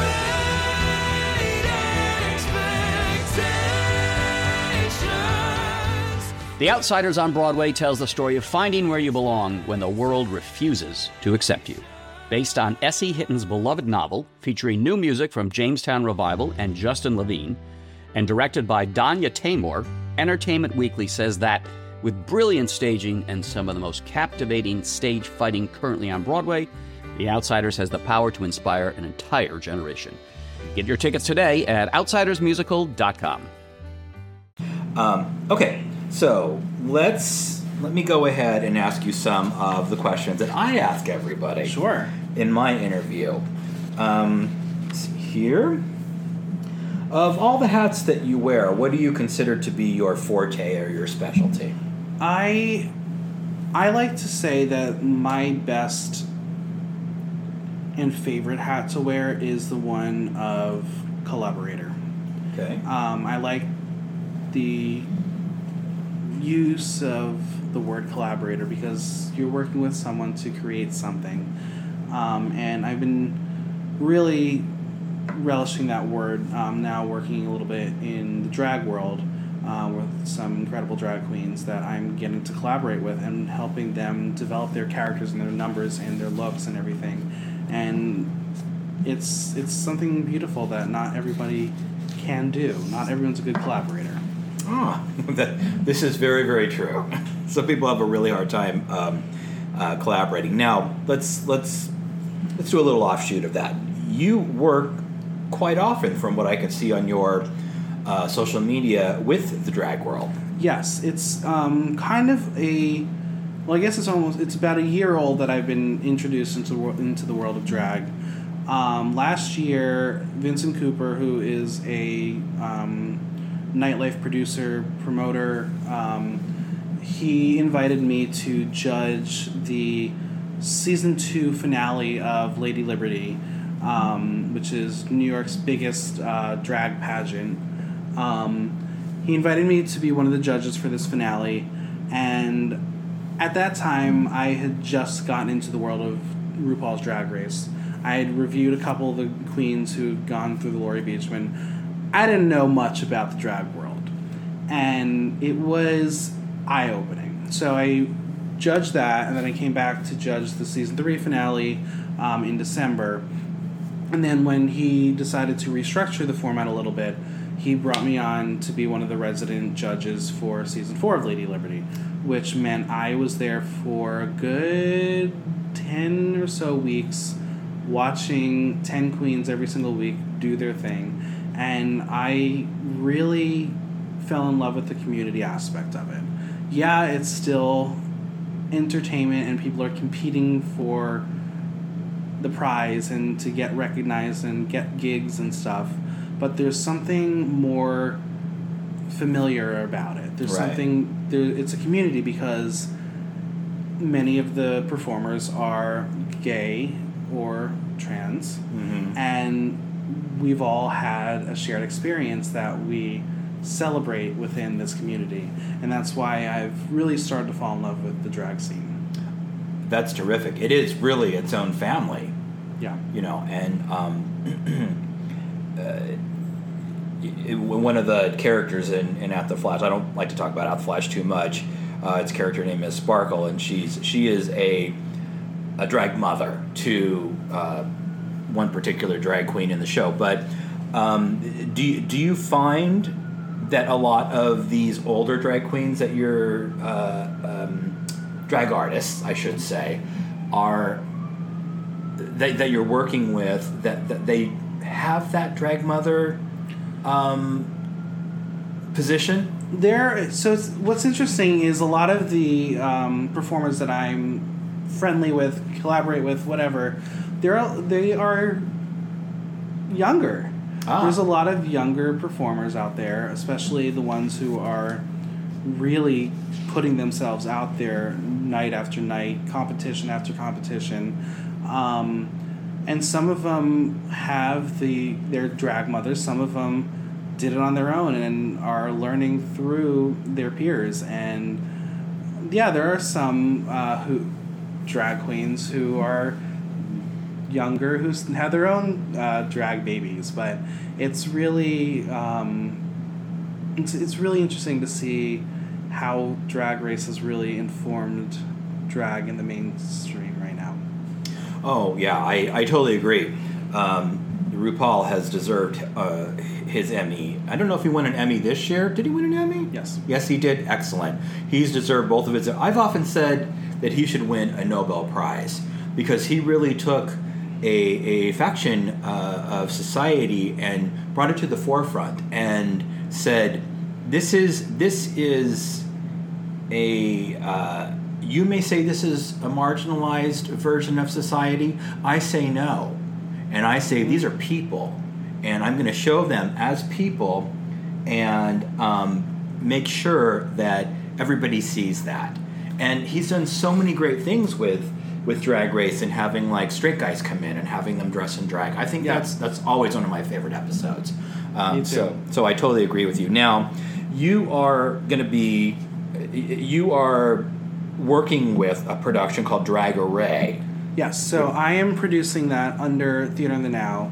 The Outsiders on Broadway tells the story of finding where you belong when the world refuses to accept you. Based on S E. Hitton's beloved novel, featuring new music from Jamestown Revival and Justin Levine, and directed by Danya Taymor, Entertainment Weekly says that, with brilliant staging and some of the most captivating stage fighting currently on Broadway, The Outsiders has the power to inspire an entire generation. Get your tickets today at outsiders musical dot com. Um, okay. So let's let me go ahead and ask you some of the questions that I ask everybody. Sure. In my interview, um, let's see here. Of all the hats that you wear, what do you consider to be your forte or your specialty? I I like to say that my best and favorite hat to wear is the one of collaborator. Okay. Um, I like the use of the word collaborator because you're working with someone to create something. Um, and I've been really relishing that word um, now working a little bit in the drag world uh, with some incredible drag queens that I'm getting to collaborate with and helping them develop their characters and their numbers and their looks and everything. And it's it's something beautiful that not everybody can do. Not everyone's a good collaborator. Ah, that, this is very, very true. Some people have a really hard time um, uh, collaborating. Now, let's let's let's do a little offshoot of that. You work quite often, from what I can see on your uh, social media, with the drag world. Yes, it's um, kind of a. Well, I guess it's almost it's about a year old that I've been introduced into into the world of drag. Um, last year, Vincent Cooper, who is a um, nightlife producer, promoter, um, he invited me to judge the season two finale of Lady Liberty, um, which is New York's biggest uh, drag pageant. Um, he invited me to be one of the judges for this finale, and at that time, I had just gotten into the world of RuPaul's Drag Race. I had reviewed a couple of the queens who had gone through the Laurie Beachman. I didn't know much about the drag world, and it was eye-opening. So I judged that, and then I came back to judge the season three finale um, in December. And then when he decided to restructure the format a little bit, he brought me on to be one of the resident judges for season four of Lady Liberty, which meant I was there for a good ten or so weeks, watching ten queens every single week do their thing. And I really fell in love with the community aspect of it. Yeah, it's still entertainment and people are competing for the prize and to get recognized and get gigs and stuff, but there's something more familiar about it. There's right. something, there, it's a community because many of the performers are gay or trans, Mm-hmm. and we've all had a shared experience that we celebrate within this community, and that's why I've really started to fall in love with the drag scene. That's terrific. It is really its own family. Yeah. You know, and um, uh, it, one of the characters in, in At the Flash, I don't like to talk about At the Flash too much. Uh, its character name is Sparkle, and she's she is a a drag mother to uh, one particular drag queen in the show. But um, do you, do you find that a lot of these older drag queens that you're uh, um, drag artists, I should say, are that, that you're working with, that, that they have that drag mother um, position? There, so it's, what's interesting is a lot of the um, performers that I'm friendly with, collaborate with, whatever, they're they are younger. Ah. There's a lot of younger performers out there, especially the ones who are really putting themselves out there night after night, competition after competition. Um, and some of them have the their drag mothers, some of them did it on their own and are learning through their peers. And yeah, there are some uh, who drag queens who are younger who have their own uh, drag babies, but it's really um, it's, it's really interesting to see how Drag Race has really informed drag in the mainstream right now. Oh yeah, I, I totally agree. Um, RuPaul has deserved uh, his Emmy. I don't know if he won an Emmy this year. Did he win an Emmy? Yes. Yes, he did. Excellent. He's deserved both of his. I've often said that he should win a Nobel Prize because he really took a, a faction uh, of society and brought it to the forefront and said, "This is this is a." Uh, you may say this is a marginalized version of society. I say no, and I say these are people, and I'm going to show them as people, and um, make sure that everybody sees that. And he's done so many great things with. with Drag Race and having like straight guys come in and having them dress in drag. I think Yeah. that's that's always one of my favorite episodes. Um, Me too. So so I totally agree with you. Now, you are going to be you are working with a production called Drag Array. Yes, so I am producing that under Theater in the Now,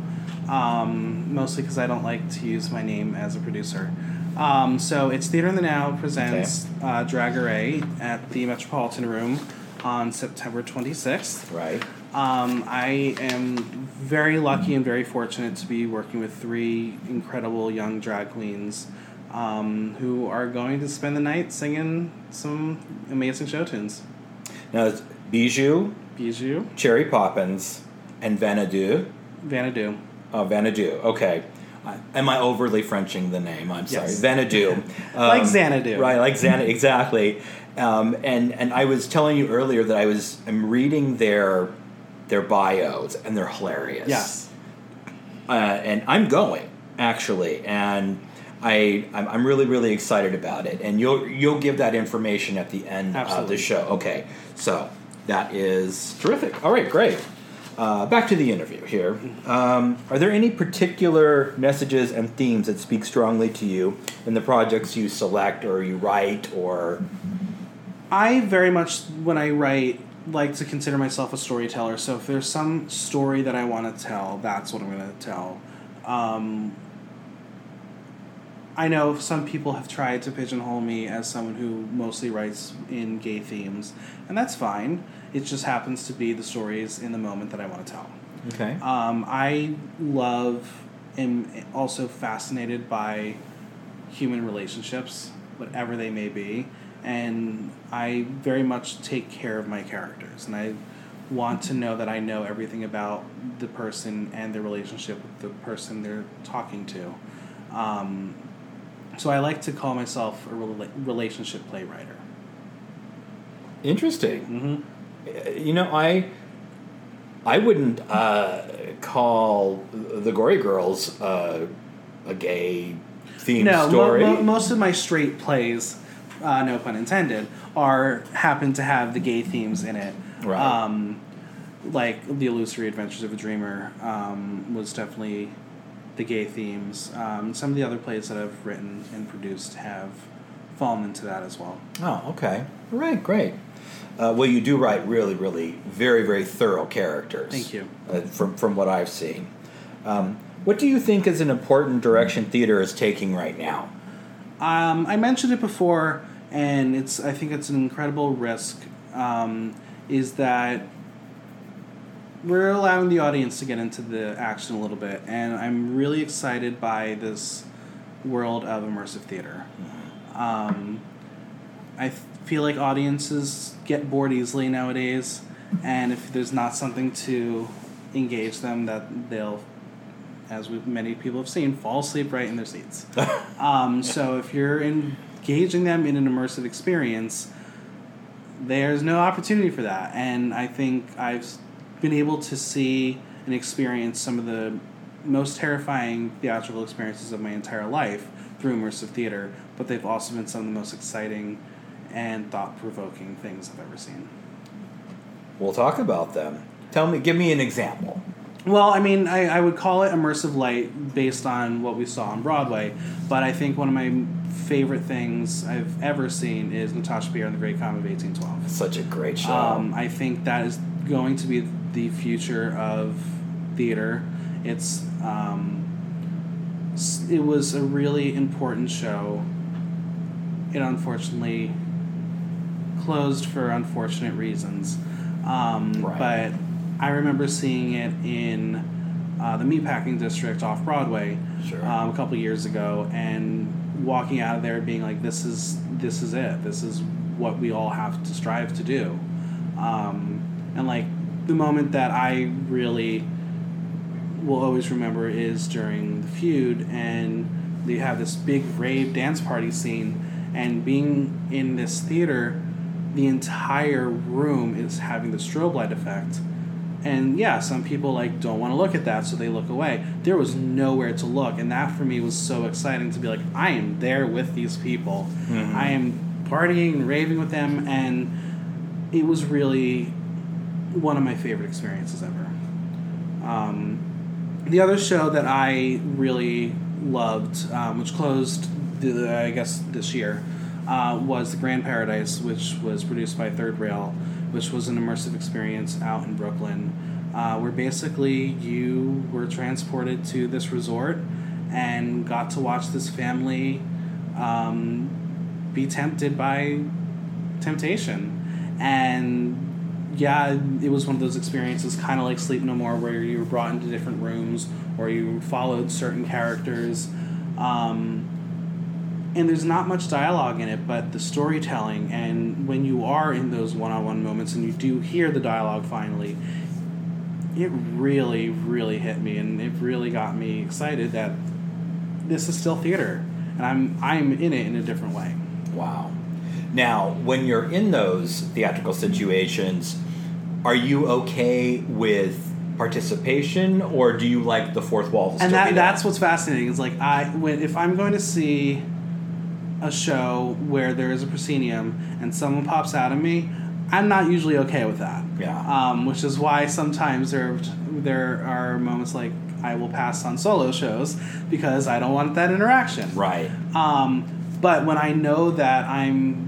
um, mostly because I don't like to use my name as a producer. Um, so it's Theater in the Now presents Okay. uh, Drag Array at the Metropolitan Room on September twenty-sixth. Right. Um, I am very lucky and very fortunate to be working with three incredible young drag queens um, who are going to spend the night singing some amazing show tunes. Now it's Bijou, Bijou, Cherry Poppins, and Vanadu. Vanadu. Oh, Vanadu. Okay. Uh, am I overly Frenching the name? I'm sorry. Yes. Vanadu. Um, Like Xanadu. Right, like Xanadu. Exactly. Um, and and I was telling you earlier that I was I'm reading their their bios and they're hilarious. Yes. Uh, and I'm going actually, and I I'm, I'm really really excited about it. And you'll you'll give that information at the end Absolutely. of the show. Okay. So that is terrific. All right, great. Uh, back to the interview here. Um, are there any particular messages and themes that speak strongly to you in the projects you select or you write or? I very much, when I write, like to consider myself a storyteller. So if there's some story that I want to tell, that's what I'm going to tell. Um, I know some people have tried to pigeonhole me as someone who mostly writes in gay themes, and that's fine. It just happens to be the stories in the moment that I want to tell. Okay. Um, I love, am also fascinated by human relationships, whatever they may be, and I very much take care of my characters, and I want to know that I know everything about the person and their relationship with the person they're talking to. Um, so I like to call myself a rela- relationship playwriter. Interesting. Mm-hmm. You know, I I wouldn't uh, call the Gory Girls uh, a gay themed No, story. mo- mo- most of my straight plays, uh, no pun intended, are happen to have the gay themes in it. Right. Um, like The Illusory Adventures of a Dreamer um, was definitely the gay themes. Um, some of the other plays that I've written and produced have fallen into that as well. Oh, okay. All right, great. Uh, well, you do write really, really very, very thorough characters. Thank you. Uh, from from what I've seen. Um, what do you think is an important direction theater is taking right now? Um, I mentioned it before, and it's I think it's an incredible risk, um, is that we're allowing the audience to get into the action a little bit, and I'm really excited by this world of immersive theater. Um, I th- feel like audiences get bored easily nowadays, and if there's not something to engage them, that they'll, as we, many people have seen, fall asleep right in their seats. um, so if you're engaging them in an immersive experience, there's no opportunity for that. And I think I've been able to see and experience some of the most terrifying theatrical experiences of my entire life through immersive theater, but they've also been some of the most exciting and thought-provoking things I've ever seen. We'll talk about them. Tell me, give me an example. Well, I mean, I, I would call it immersive light based on what we saw on Broadway, but I think one of my favorite things I've ever seen is Natasha Pierre and the Great Comet of eighteen twelve. Such a great show. Um, I think that is going to be the future of theater. It's um, it was a really important show. It unfortunately closed for unfortunate reasons. Um, right. But I remember seeing it in uh, the Meatpacking District off Broadway Sure. um, a couple years ago, and walking out of there being like, "This is this is it. This is what we all have to strive to do." Um, and like the moment that I really will always remember is during the feud, and they have this big rave dance party scene, and being in this theater, the entire room is having the strobe light effect. And yeah, some people like don't want to look at that, so they look away. There was nowhere to look, and that for me was so exciting to be like, I am there with these people. Mm-hmm. I am partying and raving with them, and it was really one of my favorite experiences ever. Um, the other show that I really loved, um, which closed, the, I guess, this year, uh, was The Grand Paradise, which was produced by Third Rail, which was an immersive experience out in Brooklyn, uh, where basically you were transported to this resort and got to watch this family um, be tempted by temptation. And yeah, it was one of those experiences kind of like Sleep No More, where you were brought into different rooms or you followed certain characters. Um, And there's not much dialogue in it, but the storytelling, and when you are in those one-on-one moments and you do hear the dialogue finally, it really, really hit me, and it really got me excited that this is still theater, and I'm I'm in it in a different way. Wow. Now, when you're in those theatrical situations, are you okay with participation, or do you like the fourth wall to still And that be there? that's what's fascinating. Is like I when if I'm going to see a show where there is a proscenium and someone pops out at me, I'm not usually okay with that. Yeah. Um, which is why sometimes there there are moments like I will pass on solo shows because I don't want that interaction. Right. Um, but when I know that I'm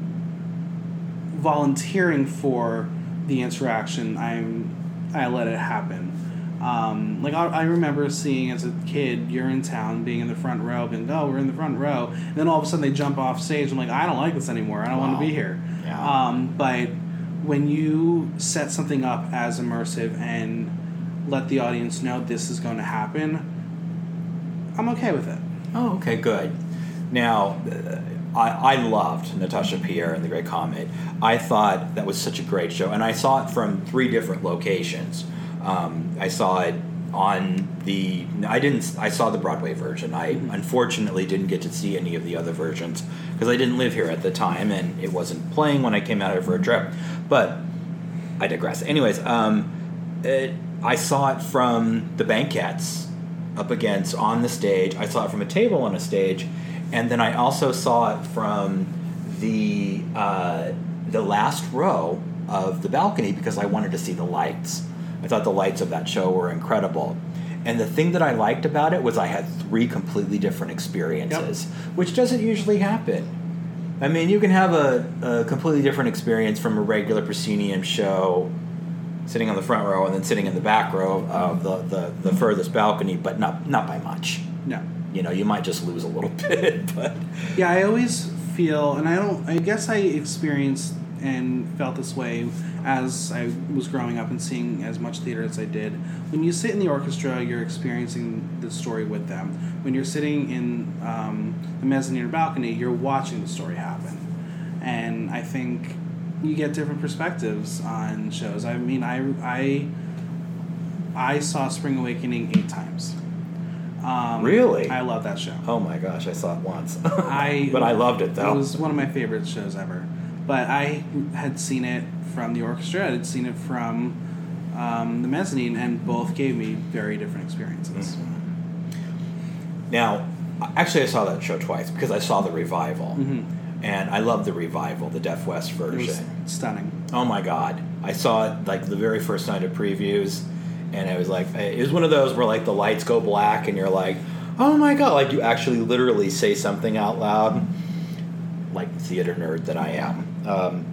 volunteering for the interaction, I'm I let it happen. Um, like I, I remember seeing as a kid, you're in town, being in the front row, being, oh, we're in the front row. And then all of a sudden they jump off stage. I'm like, I don't like this anymore. I don't Wow. want to be here. Yeah. Um, but when you set something up as immersive and let the audience know this is going to happen, I'm okay with it. Oh, okay, good. Now, uh, I, I loved Natasha Pierre and the Great Comet. I thought that was such a great show. And I saw it from three different locations. Um, I saw it on the. I didn't. I saw the Broadway version. I mm-hmm. unfortunately didn't get to see any of the other versions because I didn't live here at the time, and it wasn't playing when I came out here for a trip. But I digress. Anyways, um, it, I saw it from the banquettes up against on the stage. I saw it from a table on a stage, and then I also saw it from the uh, the last row of the balcony because I wanted to see the lights. I thought the lights of that show were incredible. And the thing that I liked about it was I had three completely different experiences, yep. which doesn't usually happen. I mean, you can have a, a completely different experience from a regular proscenium show, sitting on the front row and then sitting in the back row of the, the, the furthest balcony, but not not by much. No. You know, you might just lose a little bit, but... Yeah, I always feel, and I don't, I guess I experienced and felt this way as I was growing up and seeing as much theater as I did. When you sit in the orchestra, you're experiencing the story with them. When you're sitting in um, the mezzanine or balcony, you're watching the story happen. and I think you get different perspectives on shows. I mean, I I I saw Spring Awakening eight times. Um, Really? I love that show. Oh my gosh, I saw it once. I but I loved it though. It was one of my favorite shows ever. But I had seen it from the orchestra. I had seen it from um, the mezzanine, and both gave me very different experiences. Mm-hmm. Now, actually, I saw that show twice because I saw the revival, Mm-hmm. and I love the revival, the Deaf West It version. was stunning. Oh my God, I saw it like the very first night of previews, and I was like, it was one of those where like the lights go black, and you're like, oh my God, like you actually literally say something out loud, like the theater nerd that I am. Um,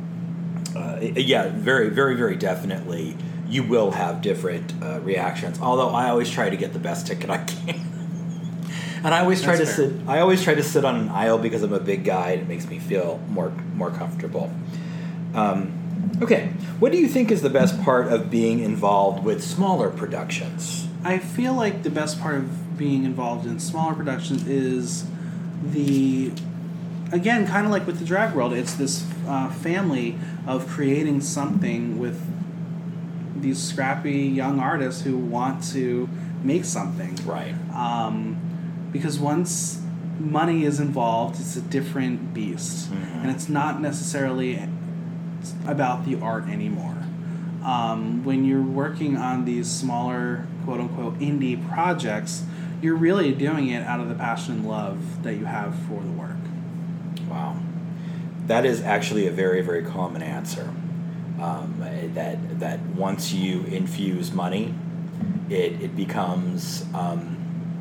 uh, yeah, very, very, very definitely. You will have different uh, reactions. Although I always try to get the best ticket I can, and I always try That's to fair. sit. I always try to sit on an aisle because I'm a big guy, and it makes me feel more more comfortable. Um, okay, what do you think is the best part of being involved with smaller productions? I feel like the best part of being involved in smaller productions is the, again, kind of like with the drag world, it's this uh, family of creating something with these scrappy young artists who want to make something. Right. Um, because once money is involved, it's a different beast. Mhm. And it's not necessarily about the art anymore. Um, when you're working on these smaller, quote-unquote, indie projects, you're really doing it out of the passion and love that you have for the work. Wow. That is actually a very, very common answer. Um, that that once you infuse money, it, it becomes um,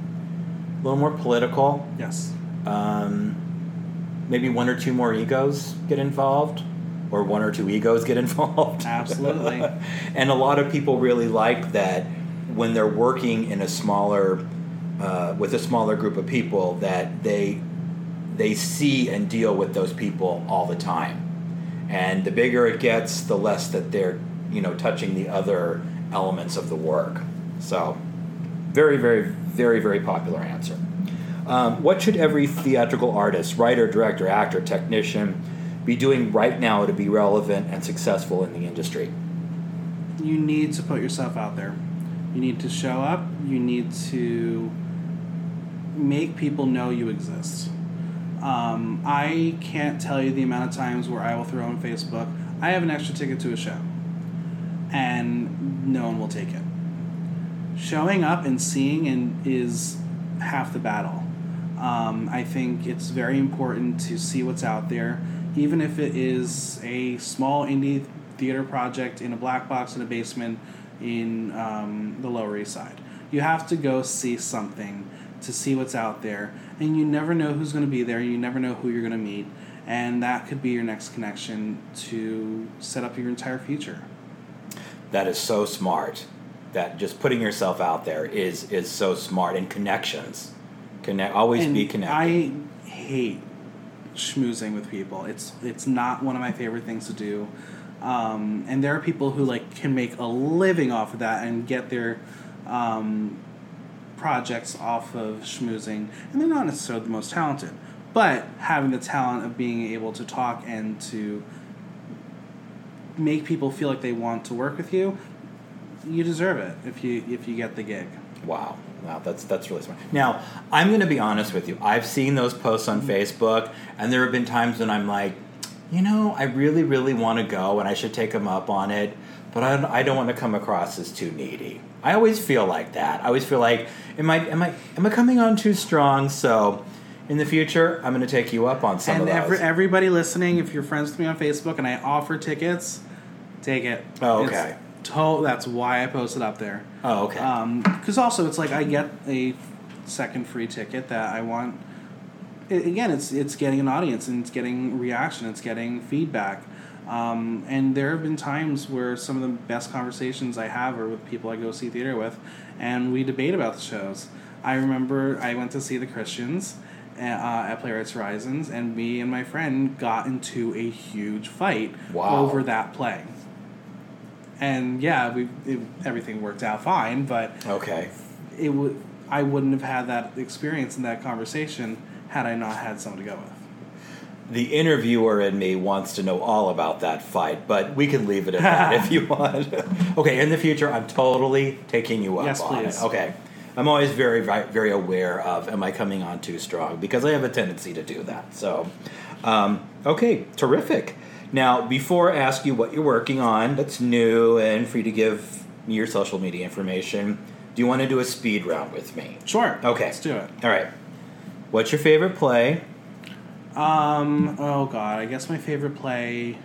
a little more political. Yes. Um, maybe one or two more egos get involved, or one or two egos get involved. Absolutely. And a lot of people really like that when they're working in a smaller, uh, with a smaller group of people, that they they see and deal with those people all the time. And the bigger it gets, the less that they're, you know, touching the other elements of the work. So, very, very, very, very popular answer. Um, what should every theatrical artist, writer, director, actor, technician be doing right now to be relevant and successful in the industry? You need to put yourself out there. You need to show up. You need to make people know you exist. Um, I can't tell you the amount of times where I will throw on Facebook, I have an extra ticket to a show, and no one will take it. Showing up and seeing and is half the battle. Um, I think it's very important to see what's out there, even if it is a small indie theater project in a black box in a basement in um, the Lower East Side. You have to go see something to see what's out there, and you never know who's going to be there, you never know who you're going to meet, and that could be your next connection to set up your entire future. That is so smart. That just putting yourself out there is is so smart. And connections. Connect. Always And be connected. I hate schmoozing with people. It's it's not one of my favorite things to do. Um, and there are people who like can make a living off of that and get their um, projects off of schmoozing, and they're not necessarily the most talented, but having the talent of being able to talk and to make people feel like they want to work with you, you deserve it if you if you get the gig. Wow. Wow, that's that's really smart. Now, I'm going to be honest with you. I've seen those posts on Facebook, and there have been times when I'm like, you know, I really, really want to go, and I should take them up on it, but I, I don't want to come across as too needy. I always feel like that. I always feel like, am I am I am I coming on too strong? So, in the future, I'm going to take you up on some And of those. every, everybody listening, if you're friends with me on Facebook and I offer tickets, take it. Oh, okay. It's to- that's why I posted up there. Oh, okay. Because also, it's like I get a second free ticket that I want. I- again, it's it's getting an audience and it's getting reaction. It's getting feedback. Um, and there have been times where some of the best conversations I have are with people I go see theater with, and we debate about the shows. I remember I went to see The Christians uh, at Playwrights Horizons, and me and my friend got into a huge fight Wow. over that play. And yeah, we it, everything worked out fine, but okay. it would I wouldn't have had that experience and that conversation had I not had someone to go with. the interviewer in me wants to know all about that fight, but we can leave it at that if you want. Okay, in the future, I'm totally taking you up Yes, on please. it. Okay. I'm always very, very aware of, am I coming on too strong? Because I have a tendency to do that. So, um, okay, terrific. Now, before I ask you what you're working on that's new and for you to give me your social media information, do you want to do a speed round with me? Sure. Okay. Let's do it. All right. What's your favorite play? Um, oh god, I guess my favorite play...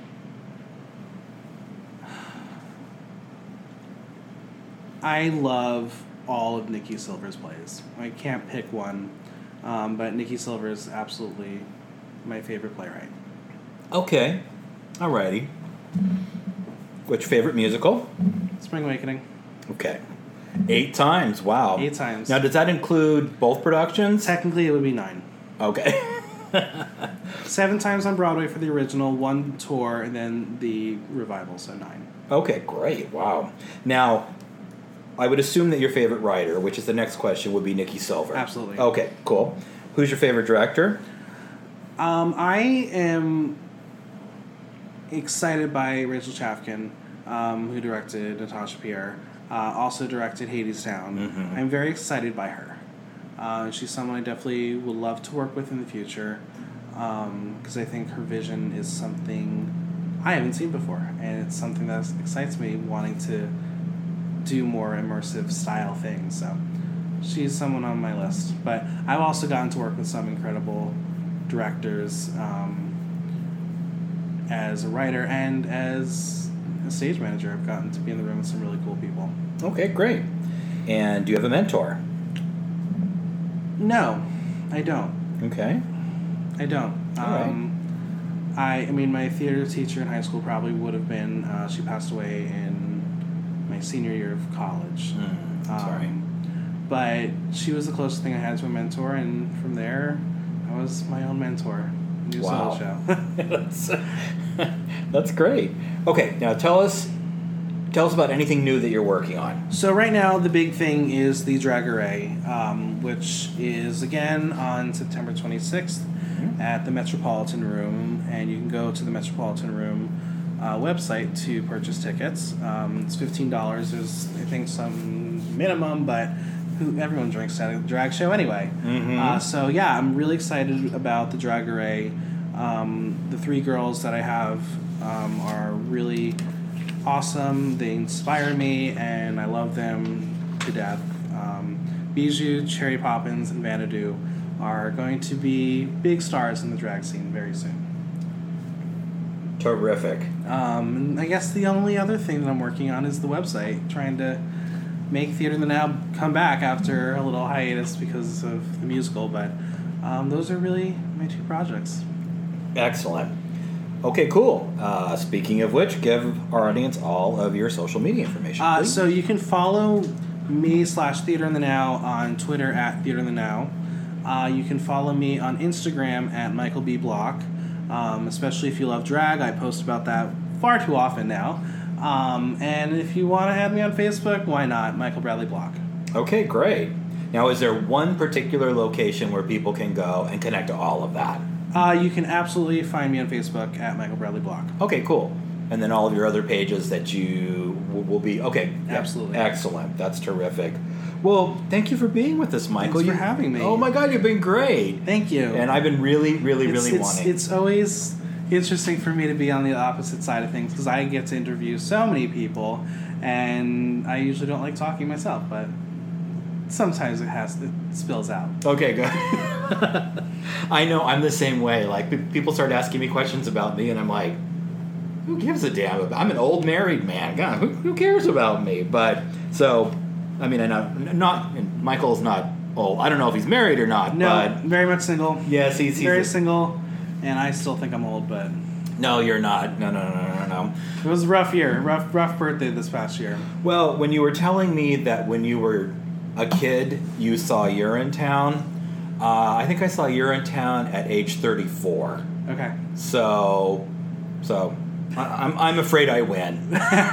I love all of Nikki Silver's plays. I can't pick one, um, but Nikki Silver is absolutely my favorite playwright. Okay. Alrighty. What's your favorite musical? Spring Awakening. Okay. Eight times. Wow. Eight times. Now, does that include both productions? Technically, it would be nine. Okay. Seven times on Broadway for the original, one tour, and then the revival, so nine. Okay, great. Wow. Now, I would assume that your favorite writer, which is the next question, would be Nikki Silver. Absolutely. Okay, cool. Who's your favorite director? Um, I am excited by Rachel Chafkin, um, who directed Natasha Pierre, uh, also directed Hadestown. Mm-hmm. I'm very excited by her. Uh, she's someone I definitely would love to work with in the future, because um, I think her vision is something I haven't seen before, and it's something that excites me, wanting to do more immersive style things. So she's someone on my list. But I've also gotten to work with some incredible directors um, as a writer and as a stage manager. I've gotten to be in the room with some really cool people. Okay, great. And do you have a mentor? No, I don't. Okay. I don't. All right. Um, I, I mean, my theater teacher in high school probably would have been, uh, she passed away in my senior year of college. Mm, sorry. Um, but she was the closest thing I had to a mentor, and from there, I was my own mentor. New Wow. solo show. that's, that's great. Okay, now tell us tell us about anything new that you're working on. So right now, the big thing is the Drag Array, um, which is, again, on September twenty-sixth mm-hmm. at the Metropolitan Room, and you can go to the Metropolitan Room uh, website to purchase tickets. Um, it's fifteen dollars. There's, I think, some minimum, but who everyone drinks at a drag show anyway. Mm-hmm. Uh, so, yeah, I'm really excited about the Drag Array. Um, the three girls that I have um, are really awesome. They inspire me, and I love them to death. Um, Bijou, Cherry Poppins, and Vanadu are going to be big stars in the drag scene very soon. Terrific. Um, and I guess the only other thing that I'm working on is the website, trying to make Theater in the Now come back after a little hiatus because of the musical, but um, those are really my two projects. Excellent. Okay, cool. Uh, speaking of which, give our audience all of your social media information, Uh, please. so you can follow me slash Theater in the Now on Twitter at Theater in the Now. Uh, you can follow me on Instagram at Michael B. Block, um, especially if you love drag. I post about that far too often now. Um, and if you want to add me on Facebook, why not? Michael Bradley Block. Okay, great. Now, is there one particular location where people can go and connect to all of that? Uh, you can absolutely find me on Facebook at Michael Bradley Block. Okay, cool. And then all of your other pages that you will, will be... Okay. Absolutely. Excellent. That's terrific. Well, thank you for being with us, Michael. Thanks for You- having me. Oh, my God, you've been great. Thank you. And I've been really, really, it's, really it's, wanting... It's always interesting for me to be on the opposite side of things because I get to interview so many people, and I usually don't like talking myself, but sometimes it has it spills out. Okay, good. I know, I'm the same way. Like, pe- people start asking me questions about me, and I'm like, who gives a damn about... I'm an old married man. God, who, who cares about me? But, so, I mean, I know, not... Michael's not old. I don't know if he's married or not, No, but... very much single. Yes, he's... he's very a- single, and I still think I'm old, but No, you're not. No, no, no, no, no. it was a rough year, rough, rough birthday this past year. Well, when you were telling me that when you were a kid, you saw Urinetown, uh, I think I saw Urinetown at age thirty-four. Okay. So, so I, I'm I'm afraid I win.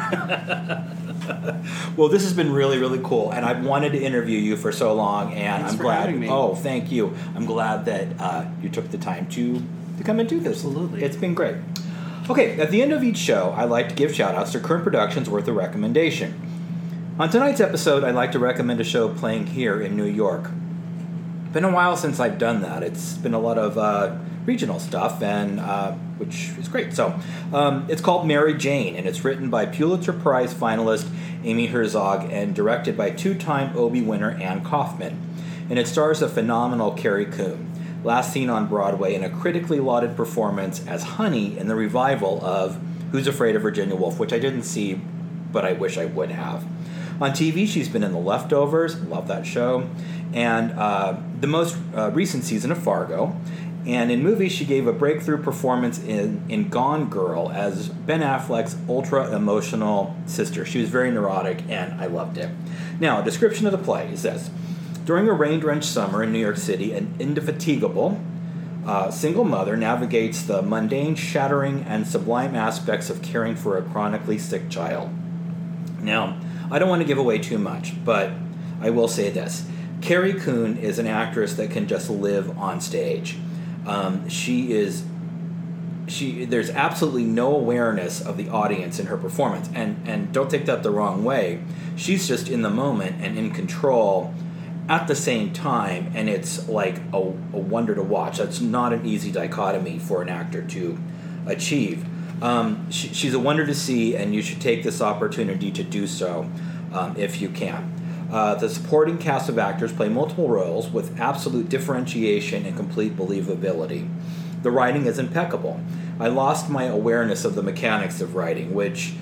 Well, this has been really, really cool, and I've wanted to interview you for so long, and Thanks I'm for glad. having me. Oh, thank you. I'm glad that uh, you took the time to to come and do this. Absolutely. It's been great. Okay, at the end of each show, I like to give shout-outs to current productions worth a recommendation. On tonight's episode, I'd like to recommend a show playing here in New York. Been a while since I've done that. It's been a lot of uh, regional stuff, and uh, which is great. So, um, it's called Mary Jane, and it's written by Pulitzer Prize finalist Amy Herzog and directed by two-time Obie winner Ann Kaufman. And it stars a phenomenal Carrie Coon, last seen on Broadway in a critically lauded performance as Honey in the revival of Who's Afraid of Virginia Woolf, which I didn't see, but I wish I would have. On T V, she's been in The Leftovers, love that show, and uh, the most uh, recent season of Fargo. And in movies, she gave a breakthrough performance in, in Gone Girl as Ben Affleck's ultra-emotional sister. She was very neurotic, and I loved it. Now, a description of the play is this. During a rain-drenched summer in New York City, an indefatigable uh, single mother navigates the mundane, shattering, and sublime aspects of caring for a chronically sick child. Now, I don't want to give away too much, but I will say this. Carrie Coon is an actress that can just live on stage. Um, she is, she. There's absolutely no awareness of the audience in her performance, and and don't take that the wrong way. She's just in the moment and in control at the same time, and it's like a, a wonder to watch. That's not an easy dichotomy for an actor to achieve. Um, she, she's a wonder to see, and you should take this opportunity to do so um, if you can. Uh, the supporting cast of actors play multiple roles with absolute differentiation and complete believability. The writing is impeccable. I lost my awareness of the mechanics of writing, which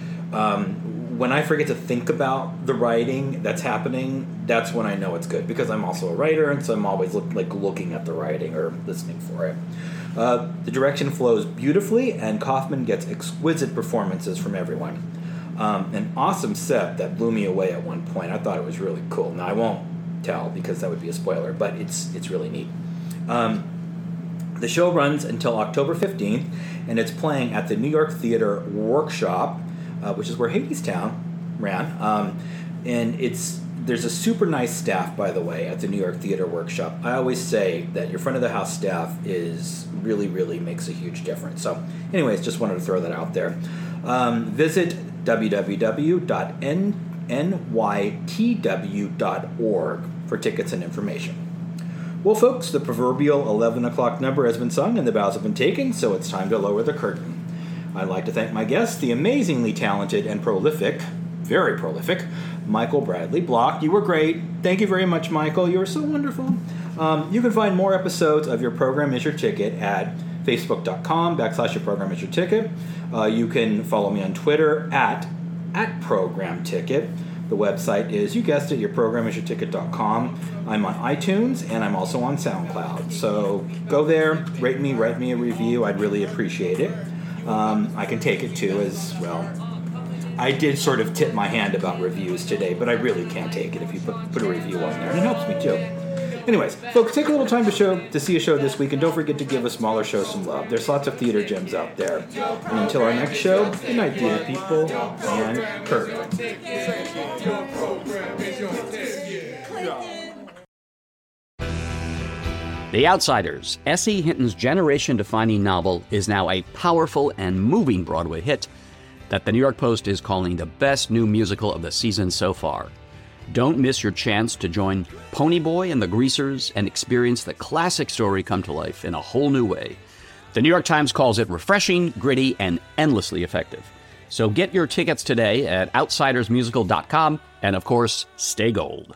um, when I forget to think about the writing that's happening, that's when I know it's good, because I'm also a writer, and so I'm always look, like looking at the writing or listening for it. Uh, the direction flows beautifully, and Kaufman gets exquisite performances from everyone. Um, an awesome set that blew me away at one point. I thought it was really cool. Now, I won't tell because that would be a spoiler, but it's it's really neat. Um, the show runs until October fifteenth, and it's playing at the New York Theater Workshop, uh, which is where Hadestown ran. Um, and it's there's a super nice staff, by the way, at the New York Theater Workshop. I always say that your front of the house staff is really, really makes a huge difference. So, anyways, just wanted to throw that out there. Um, visit w w w dot n y t w dot org for tickets and information. Well, folks, the proverbial eleven o'clock number has been sung and the bows have been taken, so it's time to lower the curtain. I'd like to thank my guest, the amazingly talented and prolific, very prolific, Michael Bradley Block. You were great. Thank you very much, Michael. You were so wonderful. Um, you can find more episodes of Your Program Is Your Ticket at facebook.com backslash Your Program Is Your Ticket. Uh, you can follow me on Twitter at, at Program Ticket. The website is, you guessed it, your program is your ticket dot com. I'm on iTunes, and I'm also on SoundCloud. So go there, rate me, write me a review. I'd really appreciate it. Um, I can take it, too, as well. I did sort of tip my hand about reviews today, but I really can't take it if you put, put a review on there. And it helps me, too. Anyways, folks, take a little time to show to see a show this week, and don't forget to give a smaller show some love. There's lots of theater gems out there. And until our next show, good night, theater people, and Kurt. The Outsiders, S E. Hinton's generation-defining novel, is now a powerful and moving Broadway hit that the New York Post is calling the best new musical of the season so far. Don't miss your chance to join Ponyboy and the Greasers and experience the classic story come to life in a whole new way. The New York Times calls it refreshing, gritty, and endlessly effective. So get your tickets today at outsiders musical dot com, and of course, stay gold.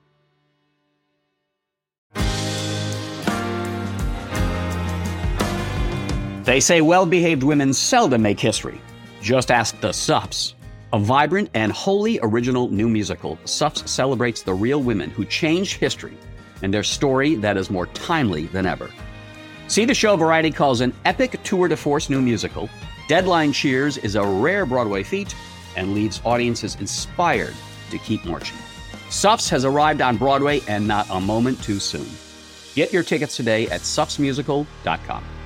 They say well-behaved women seldom make history. Just ask the Sups. A vibrant and wholly original new musical, Sups celebrates the real women who changed history and their story that is more timely than ever. See the show Variety calls an epic tour de force new musical. Deadline cheers is a rare Broadway feat and leaves audiences inspired to keep marching. Sups has arrived on Broadway, and not a moment too soon. Get your tickets today at sups musical dot com.